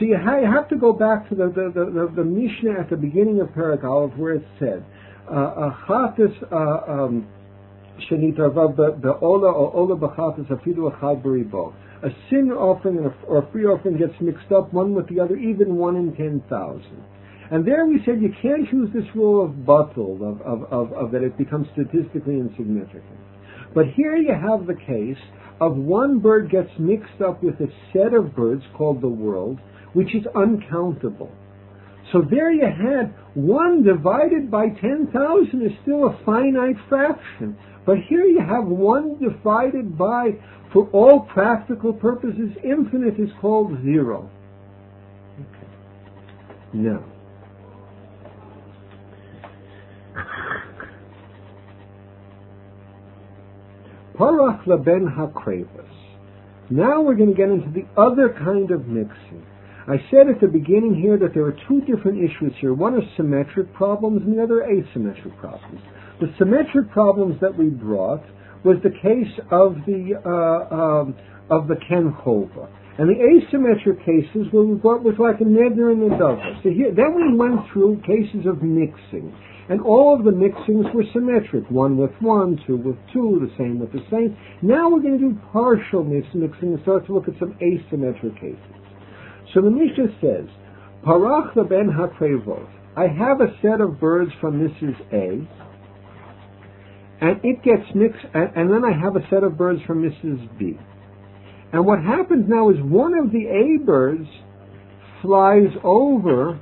So you, ha- you have to go back to the the, the, the, the Mishnah at the beginning of Perek Aleph where it said, "Chatas shenitavav be'ola or ola b'chatas afidu echad b'ribo." A sin offering and a, or a free offering gets mixed up one with the other, even one in ten thousand. And there we said you can't use this rule of batul, of, of, of, of that it becomes statistically insignificant. But here you have the case of one bird gets mixed up with a set of birds called the world, which is uncountable. So there you had one divided by ten thousand is still a finite fraction. But here you have one divided by, for all practical purposes, infinite is called zero. Okay. Now, Parach leben hakrevas. Now we're going to get into the other kind of mixing. I said at the beginning here that there are two different issues here. One is symmetric problems and the other asymmetric problems. The symmetric problems that we brought was the case of the uh, um, of the Ken Chova. And the asymmetric cases were we brought was like a neder and a dava. So here, then we went through cases of mixing. And all of the mixings were symmetric, one with one, two with two, the same with the same. Now we're going to do partial mix mixing and start to look at some asymmetric cases. So the Mishnah says, Parach leben hakrevot. I have a set of birds from Missus A, and it gets mixed, and, and then I have a set of birds from Missus B. And what happens now is one of the A birds flies over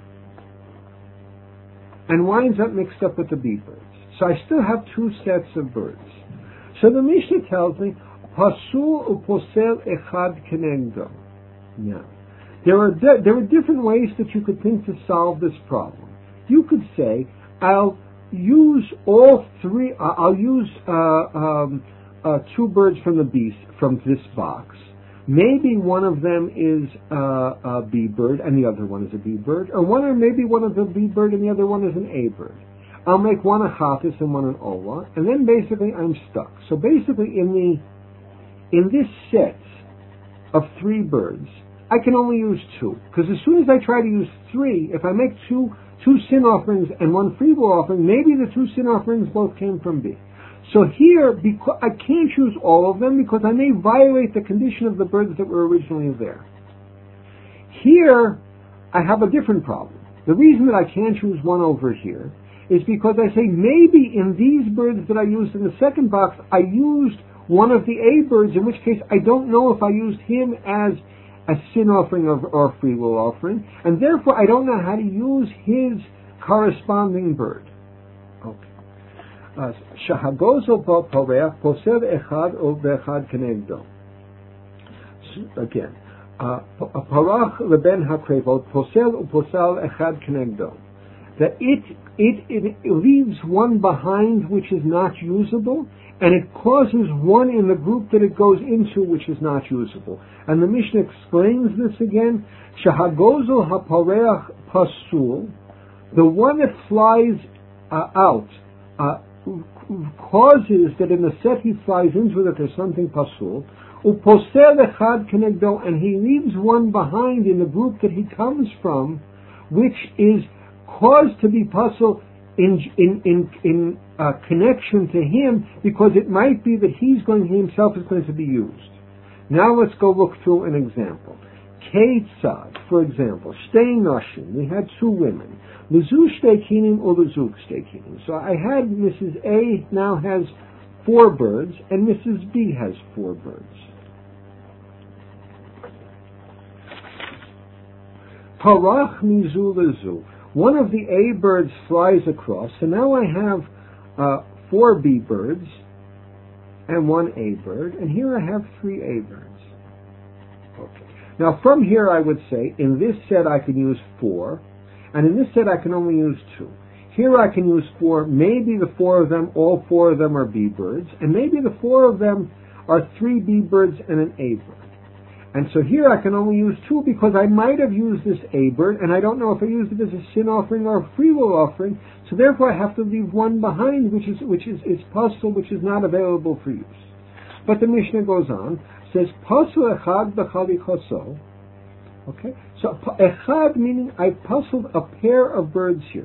and winds up mixed up with the B birds. So I still have two sets of birds. So the Mishnah tells me, Pasul uposel echad kenegdo. Now, there are di- there are different ways that you could think to solve this problem. You could say, I'll use all three. Uh, I'll use uh, um, uh, two birds from the B from this box. Maybe one of them is uh, a B bird and the other one is a B bird, or one or maybe one is a B bird and the other one is an A bird. I'll make one a chatas and one an ola, and then basically I'm stuck. So basically, in the in this set of three birds, I can only use two, because as soon as I try to use three, if I make two two sin offerings and one free will offering, maybe the two sin offerings both came from B. So here, because I can't choose all of them because I may violate the condition of the birds that were originally there. Here, I have a different problem. The reason that I can't choose one over here is because I say maybe in these birds that I used in the second box, I used one of the A birds, in which case I don't know if I used him as a sin offering or, or free will offering, and therefore I don't know how to use his corresponding bird. Okay. Shahagozo poreach posel echad o ve'echad kenegdo. Again, parach leben hakrevot posel uposal echad kenegdo. That it, it it leaves one behind which is not usable, and it causes one in the group that it goes into which is not usable. And the Mishnah explains this again. Shahagozo hapareach pasul, the one that flies uh, out. Uh, causes that in the set he flies into that there's something pasul, uposel echad kenegdo, and he leaves one behind in the group that he comes from, which is caused to be pasul in in in, in uh, connection to him, because it might be that he's going he himself is going to be used. Now let's go look through an example. Ketzad, for example, shtei nashim. We had two women. Lezu shtei kinim or lezuk shtei kinim. So I had Missus A now has four birds, and Missus B has four birds. Parach mizu lezu. One of the A birds flies across, so now I have uh, four B birds and one A bird, and here I have three A birds. Okay. Now from here I would say, in this set I can use four, and in this set I can only use two. Here I can use four, maybe the four of them, all four of them are B birds, and maybe the four of them are three B birds and an A bird. And so here I can only use two because I might have used this A bird, and I don't know if I used it as a sin offering or a free will offering, so therefore I have to leave one behind, which is which is, is pasul, which is not available for use. But the Mishnah goes on, says, Pasul echad b'chalichoso, Okay? So echad meaning I puzzled a pair of birds here.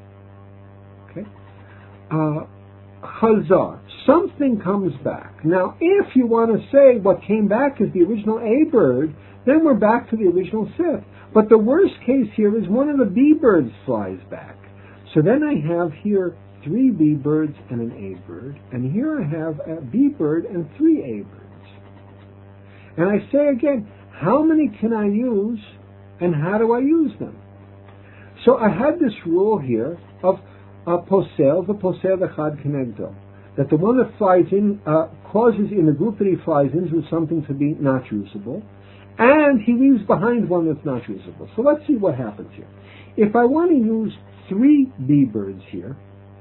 Okay? Uh, chazar, something comes back. Now, if you want to say what came back is the original A bird, then we're back to the original Sif. But the worst case here is one of the B birds flies back. So then I have here three B birds and an A bird, and here I have a B bird and three A birds. And I say again, how many can I use, and how do I use them? So I had this rule here of uh, posel, the posel echad kenegdo, that the one that flies in uh, causes in the group that he flies into something to be not usable, and he leaves behind one that's not usable. So let's see what happens here. If I want to use three B birds here,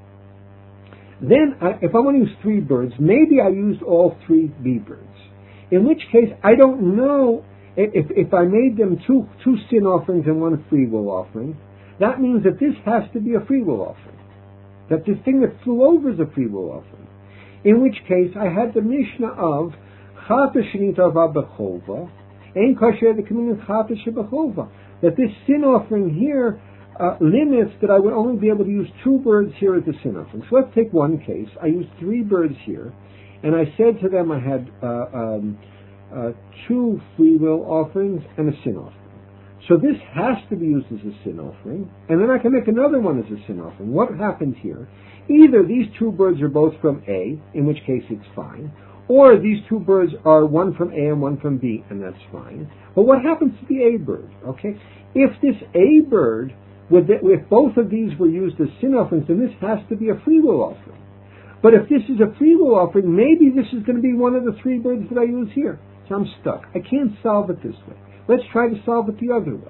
then I, if I want to use three birds, maybe I used all three B birds. In which case, I don't know if, if I made them two, two sin offerings and one free will offering. That means that this has to be a free will offering. That this thing that flew over is a free will offering. In which case, I had the Mishnah of Chata Shenita Bechova, Ein Kasher the Communion Chata Shebechova. That this sin offering here uh, limits that I would only be able to use two birds here as a sin offering. So let's take one case. I used three birds here, and I said to them I had uh, um, uh, two free will offerings and a sin offering. So this has to be used as a sin offering, and then I can make another one as a sin offering. What happens here? Either these two birds are both from A, in which case it's fine, or these two birds are one from A and one from B, and that's fine. But what happens to the A bird? Okay, if this A bird, with the, if both of these were used as sin offerings, then this has to be a free will offering. But if this is a free will offering, maybe this is going to be one of the three birds that I use here. So I'm stuck. I can't solve it this way. Let's try to solve it the other way.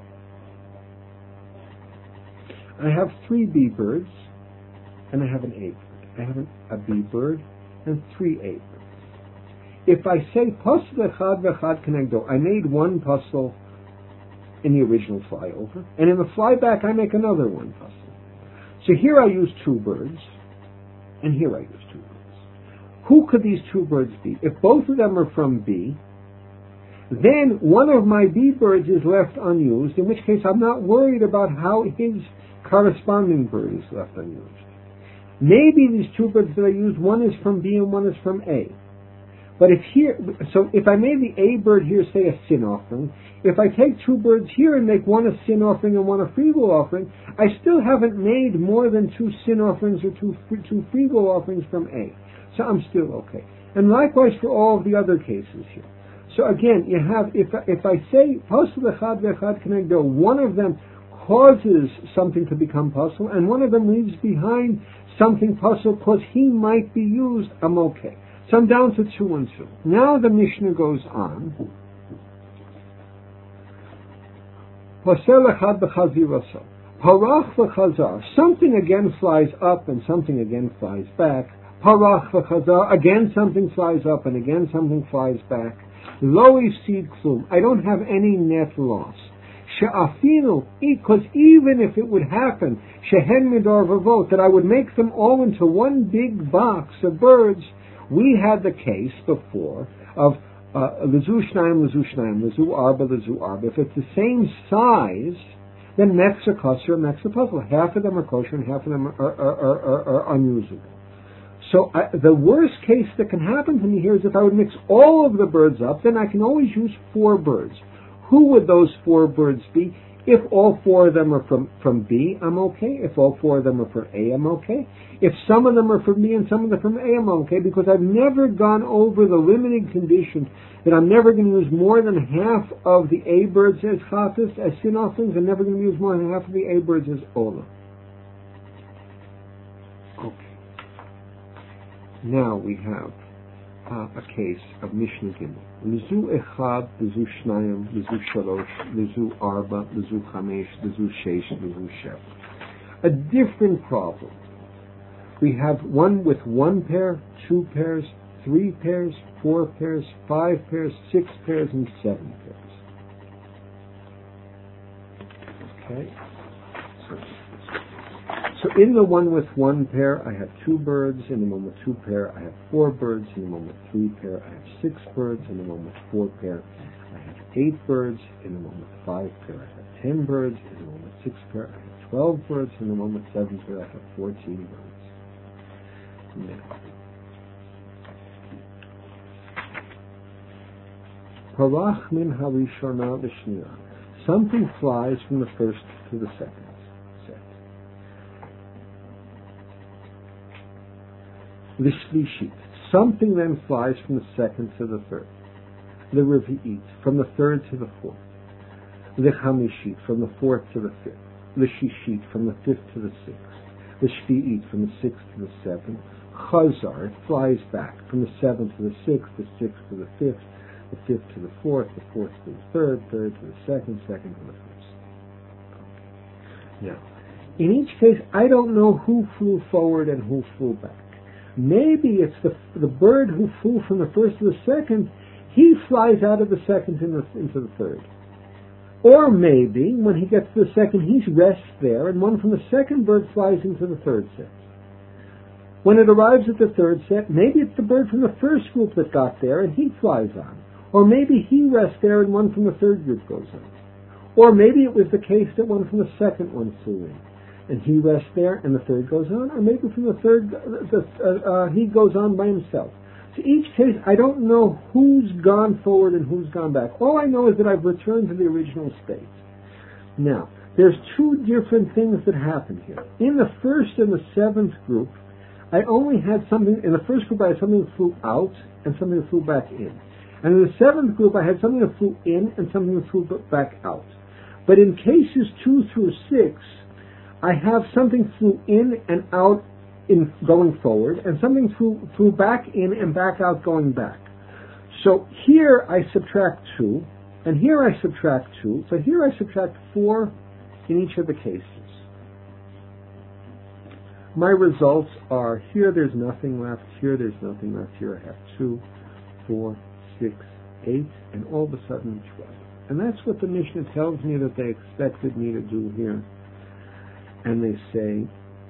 I have three B birds, and I have an A bird. I have an, a B bird and three A birds. If I say pasel echad v'echad kenegdo, I made one pasel in the original flyover, and in the flyback I make another one pasel. So here I use two birds, and here I use two birds. Who could these two birds be? If both of them are from B, then one of my B birds is left unused, in which case I'm not worried about how his corresponding bird is left unused. Maybe these two birds that I used, one is from B and one is from A. But if here, so if I made the A bird here say a sin offering, if I take two birds here and make one a sin offering and one a free will offering, I still haven't made more than two sin offerings or two two free will offerings from A. So I'm still okay. And likewise for all of the other cases here. So again, you have, if if I say pasel echad v'echad kenegdo, one of them causes something to become pasel, and one of them leaves behind something pasel because he might be used, I'm okay. So I'm down to two and two. Now the Mishnah goes on. Pasel echad v'chaziraso. Parach v'chazar. Something again flies up and something again flies back. Parach v'chazar. Again something flies up and again something flies back. Lo ifsid klum. I don't have any net loss. She'afilu, because even if it would happen, shehen midor vavot, that I would make them all into one big box of birds. We had the case before of lezu shnayim, lezu shnayim, lezu arba, lezu arba. If it's the same size, then meksa kosher, meksa puzzle. Half of them are kosher and half of them are, are, are, are, are unusable. So I, the worst case that can happen to me here is if I would mix all of the birds up, then I can always use four birds. Who would those four birds be? If all four of them are from, from B, I'm okay. If all four of them are from A, I'm okay. If some of them are from B and some of them are from A, I'm okay, because I've never gone over the limiting condition that I'm never going to use more than half of the A birds as chatas, as sin offerings. I'm never going to use more than half of the A birds as ola. Now we have uh, a case of Mishnah Gimel. Lezu echad, lezu shnayim, lezu shalosh, lezu arba, lezu chamesh, lezu sheish, lezu shev. A different problem. We have one with one pair, two pairs, three pairs, four pairs, five pairs, six pairs, and seven pairs. Okay? So, So in the one with one pair, I have two birds. In the one with two pair, I have four birds. In the one with three pair, I have six birds. In the one with four pair, I have eight birds. In the moment five pair, I have ten birds. In the moment six pair, I have twelve birds. In the moment seven pair, I have fourteen birds. Now, Parach min harishona l'shniya. Something flies from the first to the second set. L'shlishit. Something then flies from the second to the third. L'revi'it. From the third to the fourth. L'chamishit. From the fourth to the fifth. L'shishit. From the fifth to the sixth. L'shvi'it. From the sixth to the seventh. Chazar. It flies back from the seventh to the sixth, the sixth to the fifth, the fifth to the fourth, the fourth to the third, third to the second, second to the first. Now, in each case, I don't know who flew forward and who flew back. Maybe it's the the bird who flew from the first to the second. He flies out of the second into the, into the third. Or maybe, when he gets to the second, he rests there, and one from the second bird flies into the third set. When it arrives at the third set, maybe it's the bird from the first group that got there, and he flies on. Or maybe he rests there and one from the third group goes on. Or maybe it was the case that one from the second one flew in, and he rests there and the third goes on. Or maybe from the third, the, uh, uh, he goes on by himself. So each case, I don't know who's gone forward and who's gone back. All I know is that I've returned to the original state. Now, there's two different things that happen here. In the first and the seventh group, I only had something, in the first group I had something that flew out and something that flew back in. And in the seventh group, I had something that flew in and something that flew back out. But in cases two through six, I have something flew in and out in going forward, and something flew, flew back in and back out going back. So here I subtract two, and here I subtract two. So here I subtract four in each of the cases. My results are, here there's nothing left, here there's nothing left, here I have two, four, six, eight, and all of a sudden twelve. And that's what the Mishnah tells me that they expected me to do here. And they say,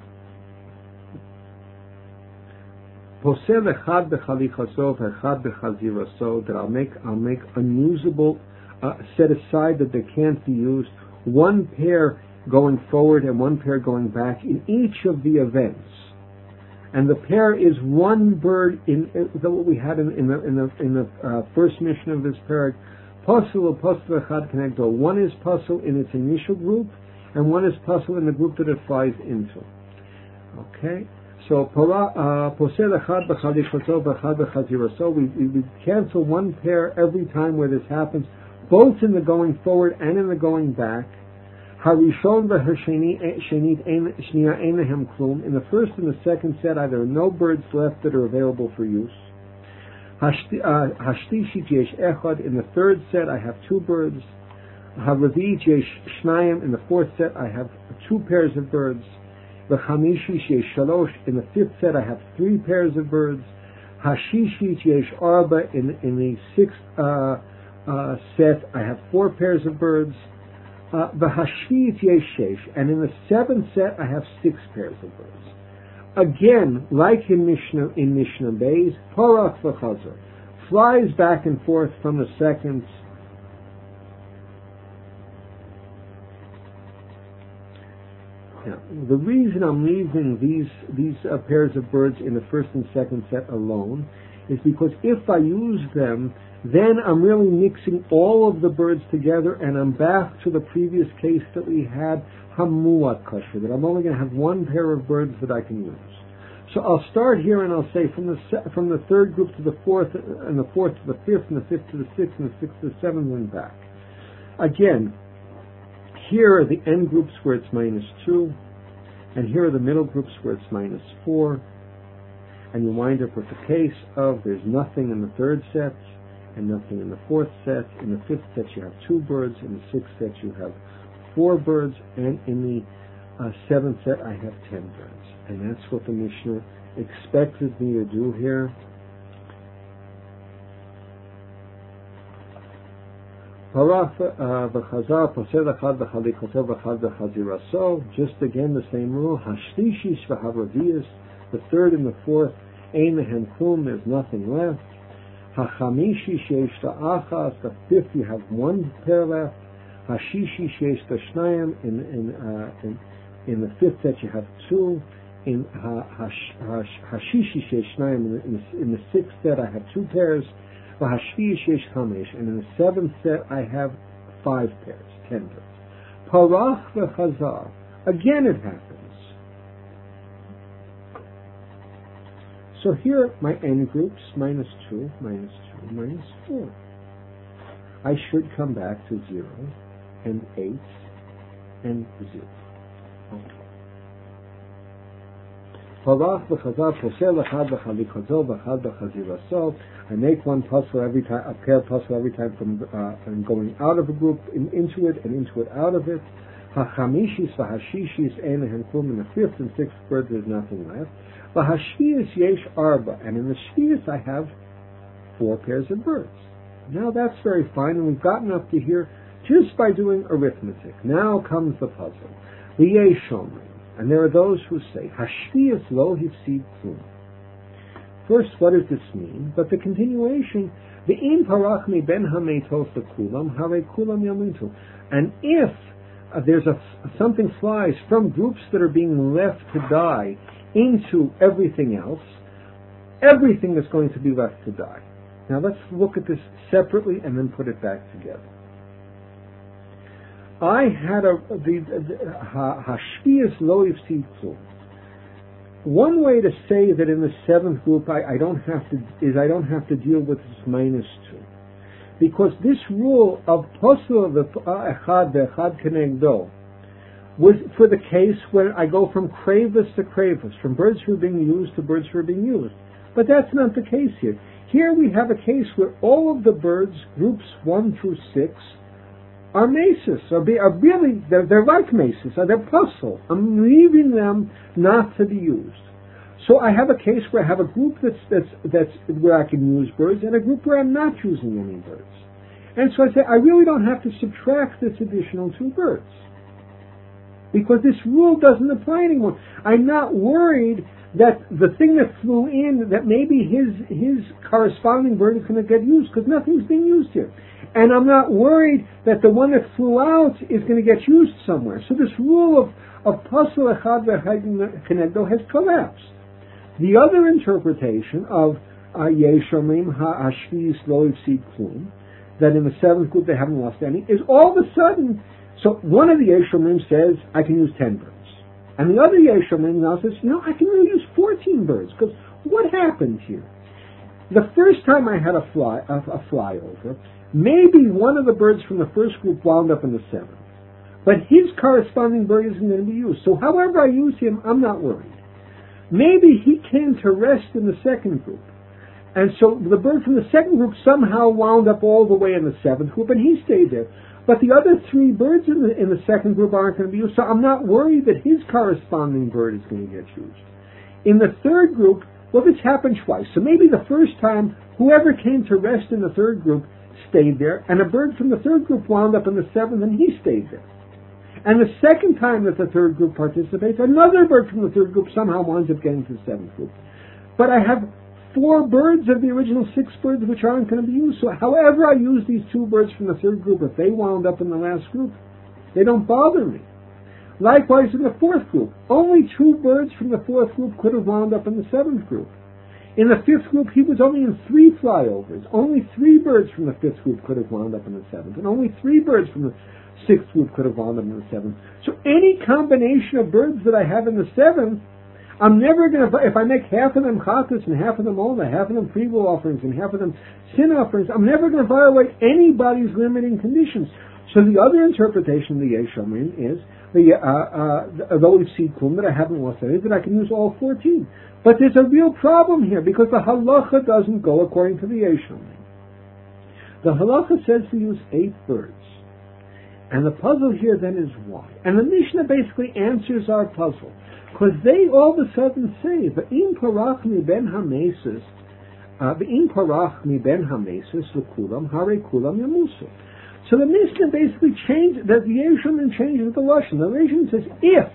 that I'll make I'll make unusable, uh, set aside that they can't be used, one pair going forward and one pair going back in each of the events. And the pair is one bird in, in what we had in, in the in the in the uh, first mission of this parak. Pasul or pasul echad connector. One is pasul in its initial group, and one is pasul in the group that it flies into. Okay, so posel echad b'chadichaso b'echad b'chaziraso. We we cancel one pair every time where this happens, both in the going forward and in the going back. Harishon v'hashenit shniya einahem klum. In the first and the second set, there are no birds left that are available for use. Hashlishit yesh echad. In the third set, I have two birds. Haravi'it yesh shnayim. In the fourth set, I have two pairs of birds. V'chamishish yesh shalosh. In the fifth set, I have three pairs of birds. Hashishit yesh arba. In in the sixth uh, uh, set, I have four pairs of birds. The Hashvit Yeshesh, and in the seventh set I have six pairs of birds. Again, like in Mishnah in Mishnah Bays, Parach v'Chazar flies back and forth from the seconds. Now, the reason I'm leaving these these uh, pairs of birds in the first and second set alone is because if I use them, then I'm really mixing all of the birds together, and I'm back to the previous case that we had, Hamuat Kasher, that I'm only going to have one pair of birds that I can use. So I'll start here and I'll say from the se- from the third group to the fourth, and the fourth to the fifth, and the fifth to the sixth, and the sixth to the seventh, and back. Again, here are the end groups where it's minus two, and here are the middle groups where it's minus four, and you wind up with the case of there's nothing in the third set, and nothing in the fourth set. In the fifth set you have two birds. In the sixth set you have four birds. And in the uh, seventh set I have ten birds. And that's what the Mishnah expected me to do here. Just again the same rule. The third and the fourth, ein mehem klum, there's nothing left. Hachamishi sheish achas, the fifth you have one pair left. Hashishi sheish shnayim, in in uh, in in the fifth set you have two. In hashishi sheish shnayim, in the in the sixth set I have two pairs. V'hashvi'i sheish chamesh, and in the seventh set I have five pairs, ten pairs. Parach v'chazar, again it happens. So here my n groups, minus two, minus two, minus four. I should come back to zero, and eight, and zero. Okay. I make one puzzle every time, a pair puzzle every time from uh, and going out of a group in, into it and into it out of it. Hachamishis v'hashishis ein lehem klum. In the fifth and sixth bird there's nothing left. V'hashvius yesh arba, and in the shvius I have four pairs of birds. Now that's very fine, and we've gotten up to here just by doing arithmetic. Now comes the puzzle. The yeshomrim, and there are those who say hashvius lo hifsid klum. First, what does this mean? But the continuation, the in parachmi ben hametos kulam hare kulam yamutu. And if uh, there's a something flies from groups that are being left to die into everything else, everything is going to be left to die. Now let's look at this separately and then put it back together. I had a the hashvius lo hifsid klum. One way to say that in the seventh group I, I don't have to is I don't have to deal with this minus two, because this rule of posel the echad the echad kenegdo was for the case where I go from kravus to kravus, from birds who are being used to birds who are being used. But that's not the case here. Here we have a case where all of the birds, groups one through six, are mesis, are, be, are really, they're, they're like mesis, they're puzzle. I'm leaving them not to be used. So I have a case where I have a group that's, that's, that's where I can use birds, and a group where I'm not using any birds. And so I say, I really don't have to subtract this additional two birds, because this rule doesn't apply anymore. I'm not worried that the thing that flew in, that maybe his, his corresponding bird is going to get used, because nothing's being used here. And I'm not worried that the one that flew out is going to get used somewhere. So this rule of of pasul echad v'echad kenegdo has collapsed. The other interpretation of yeshomrim ha'ashvius lo hifsid klum, that in the seventh group they haven't lost any, is all of a sudden. So one of the yeshomrim says I can use ten birds, and the other yeshomrim now says, no, I can really use fourteen birds, because what happened here? The first time I had a fly a, a flyover, maybe one of the birds from the first group wound up in the seventh, but his corresponding bird isn't going to be used. So however I use him, I'm not worried. Maybe he came to rest in the second group, and so the bird from the second group somehow wound up all the way in the seventh group, and he stayed there. But the other three birds in the in the second group aren't going to be used, so I'm not worried that his corresponding bird is going to get used. In the third group, well, this happened twice. So maybe the first time, whoever came to rest in the third group stayed there, and a bird from the third group wound up in the seventh, and he stayed there. And the second time that the third group participates, another bird from the third group somehow winds up getting to the seventh group. But I have four birds of the original six birds which aren't going to be used. So however I use these two birds from the third group, if they wound up in the last group, they don't bother me. Likewise in the fourth group, only two birds from the fourth group could have wound up in the seventh group. In the fifth group, he was only in three flyovers. Only three birds from the fifth group could have wound up in the seventh, and only three birds from the sixth group could have wound up in the seventh. So any combination of birds that I have in the seventh, I'm never going to, if I make half of them chatas and half of them ola, half of them free will offerings and half of them sin offerings, I'm never going to violate anybody's limiting conditions. So the other interpretation of the yeshomrim is the uh, uh, lo hifsid klum, that I haven't lost any, that I can use all fourteen. But there's a real problem here, because the halacha doesn't go according to the yeshomrim. The halacha says to use eight birds. And the puzzle here then is why. And the Mishnah basically answers our puzzle, because they all of a sudden say, V'im parach mi ben hamesis, V'im parach mi ben hamesis l'kulam, hare kulam yamusu. So the Mishnah basically changed, that the yeshomrim changes the lashon. The Mishnah says, if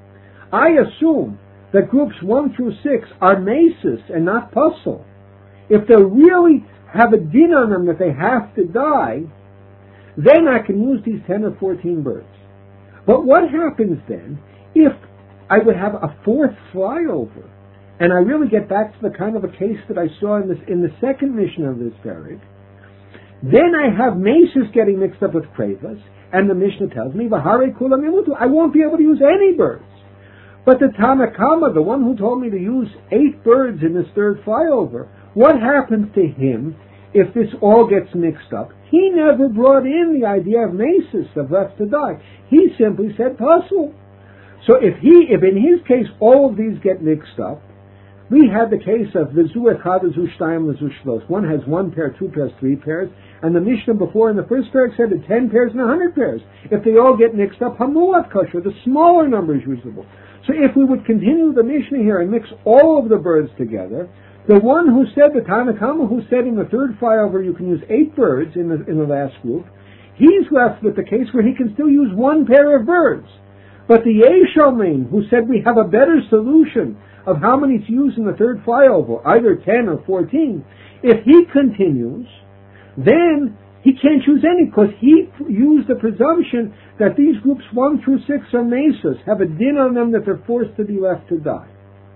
I assume that groups one through six are mesis and not puzzle, if they're really have a din on them that they have to die, then I can use these ten or fourteen birds. But what happens then if I would have a fourth flyover, and I really get back to the kind of a case that I saw in this in the second mission of this parak? Then I have Mesus getting mixed up with Krevas, and the Mishnah tells me, V'harei kulam yamutu, I won't be able to use any birds. But the Tanakama, the one who told me to use eight birds in this third flyover, what happens to him if this all gets mixed up? He never brought in the idea of Mesus, of left to die. He simply said Pasul. So if he, if in his case all of these get mixed up, we had the case of Vizu Echad, Vizu Shtayim, Vizu Shlos. One has one pair, two pairs, three pairs, and the Mishnah before in the first pair said that ten pairs and a hundred pairs. If they all get mixed up, Hamulat Kosher, the smaller number is usable. So if we would continue the Mishnah here and mix all of the birds together, the one who said, the Tanakama who said in the third flyover you can use eight birds in the in the last group, he's left with the case where he can still use one pair of birds. But the Yeshomin, who said we have a better solution of how many to use in the third flyover, either ten or fourteen, if he continues, then he can't choose any, because he used the presumption that these groups one through six are Mesus, have a din on them that they're forced to be left to die.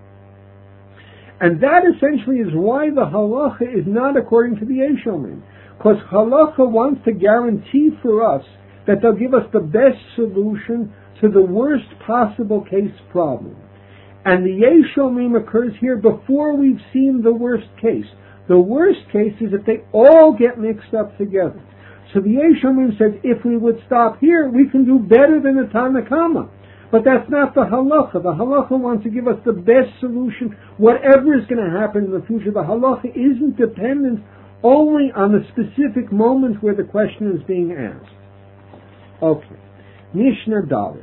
And that essentially is why the halacha is not according to the Yeshomin, because halacha wants to guarantee for us that they'll give us the best solution to the worst possible case problem. And the Yeshomim occurs here before we've seen the worst case. The worst case is that they all get mixed up together. So the Yeshomim says, if we would stop here, we can do better than the Tanakama. But that's not the halacha. The halacha wants to give us the best solution. Whatever is going to happen in the future, the halacha isn't dependent only on the specific moment where the question is being asked. Okay. Mishnah Dalet.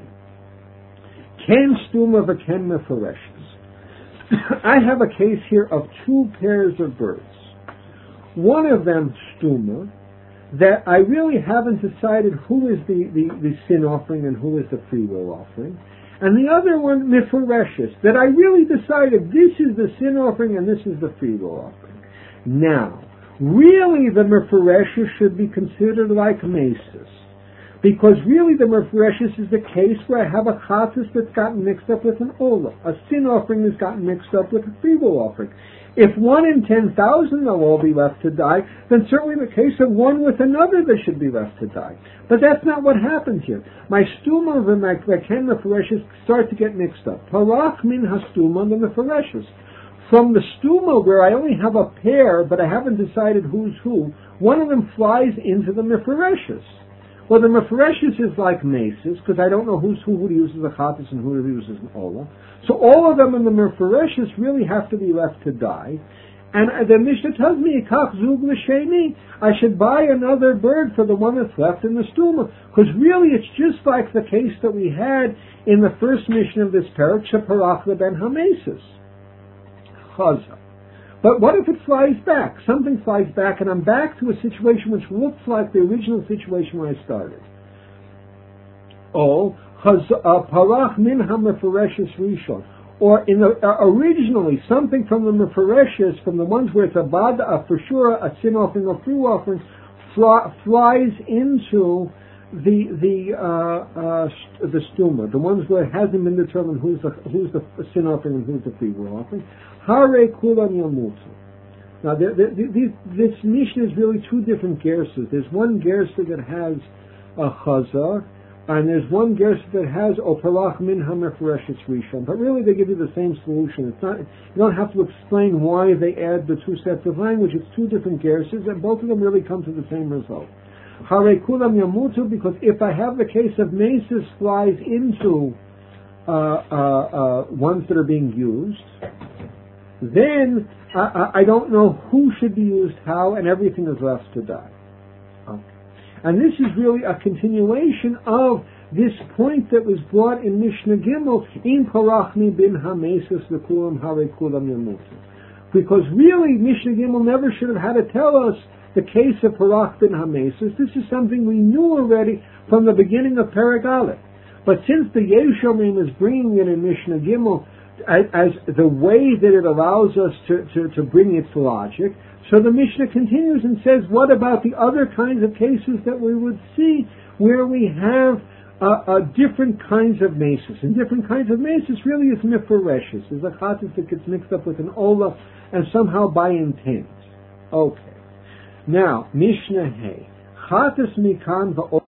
Ken stuma v'ken mefareshes. I have a case here of two pairs of birds. One of them, stuma, that I really haven't decided who is the, the, the sin offering and who is the free will offering. And the other one, mefareshes, that I really decided this is the sin offering and this is the free will offering. Now, really the mefareshes should be considered like mesus. Because really the Mefareshes is the case where I have a chatas that's gotten mixed up with an ola. A sin offering has gotten mixed up with a free will offering. If one in ten thousand they'll all be left to die, then certainly in the case of one with another they should be left to die. But that's not what happens here. My stuma and my ken Mefareshes start to get mixed up. Parach min hastuma the Mefareshes. From the stuma where I only have a pair but I haven't decided who's who, one of them flies into the Mefareshes. Well, the Mefareshes is like Mesus, because I don't know who's who, who uses a Chatas and who uses an Ola. So all of them in the Mefareshes really have to be left to die. And the Mishnah tells me, Kach Zug L'Sheni, I should buy another bird for the one that's left in the Stuma. Because really it's just like the case that we had in the first mission of this parak, Sheparach Ben HaMesus. Chaza. But what if it flies back? Something flies back, and I'm back to a situation which looks like the original situation when I started. Oh, parach min ha-mefareshes rishon. Or in the, uh, originally, something from the mefareshes, from the ones where it's a bad, a for sure, a sin offering or free offering, fly, flies into the the uh, uh, the stuma, the ones where it hasn't been determined who's the who's the sin offering and who's the free will offering. Hare kulam yamutu. Now, there, there, there, this Mishnah is really two different gerses. There's one gersa that has a chazar, and there's one gersa that has opalach min hamefareshes rishon. But really, they give you the same solution. It's not. You don't have to explain why they add the two sets of language. It's two different gerses, and both of them really come to the same result. Hare kulam yamutu, because if I have the case of mesus flies into uh, uh, uh, ones that are being used, then I, I don't know who should be used how, and everything is left to die. Okay. And this is really a continuation of this point that was brought in Mishnah Gimel, in Parachmi bin Hamesus Lekulam Hare Kulam Yamutu. Because really, Mishnah Gimel never should have had to tell us the case of Parach bin Hamesus. This is something we knew already from the beginning of Perek Aleph. But since the Yeshomim is bringing it in Mishnah Gimel as, as the way that it allows us to, to, to bring its logic. So the Mishnah continues and says, what about the other kinds of cases that we would see where we have uh, uh, different kinds of mesos? And different kinds of mesos really is mifareshus. There's a chatas that gets mixed up with an ola and somehow by intent. Okay. Now, Mishnah Hey. Chatas mikan va'ola.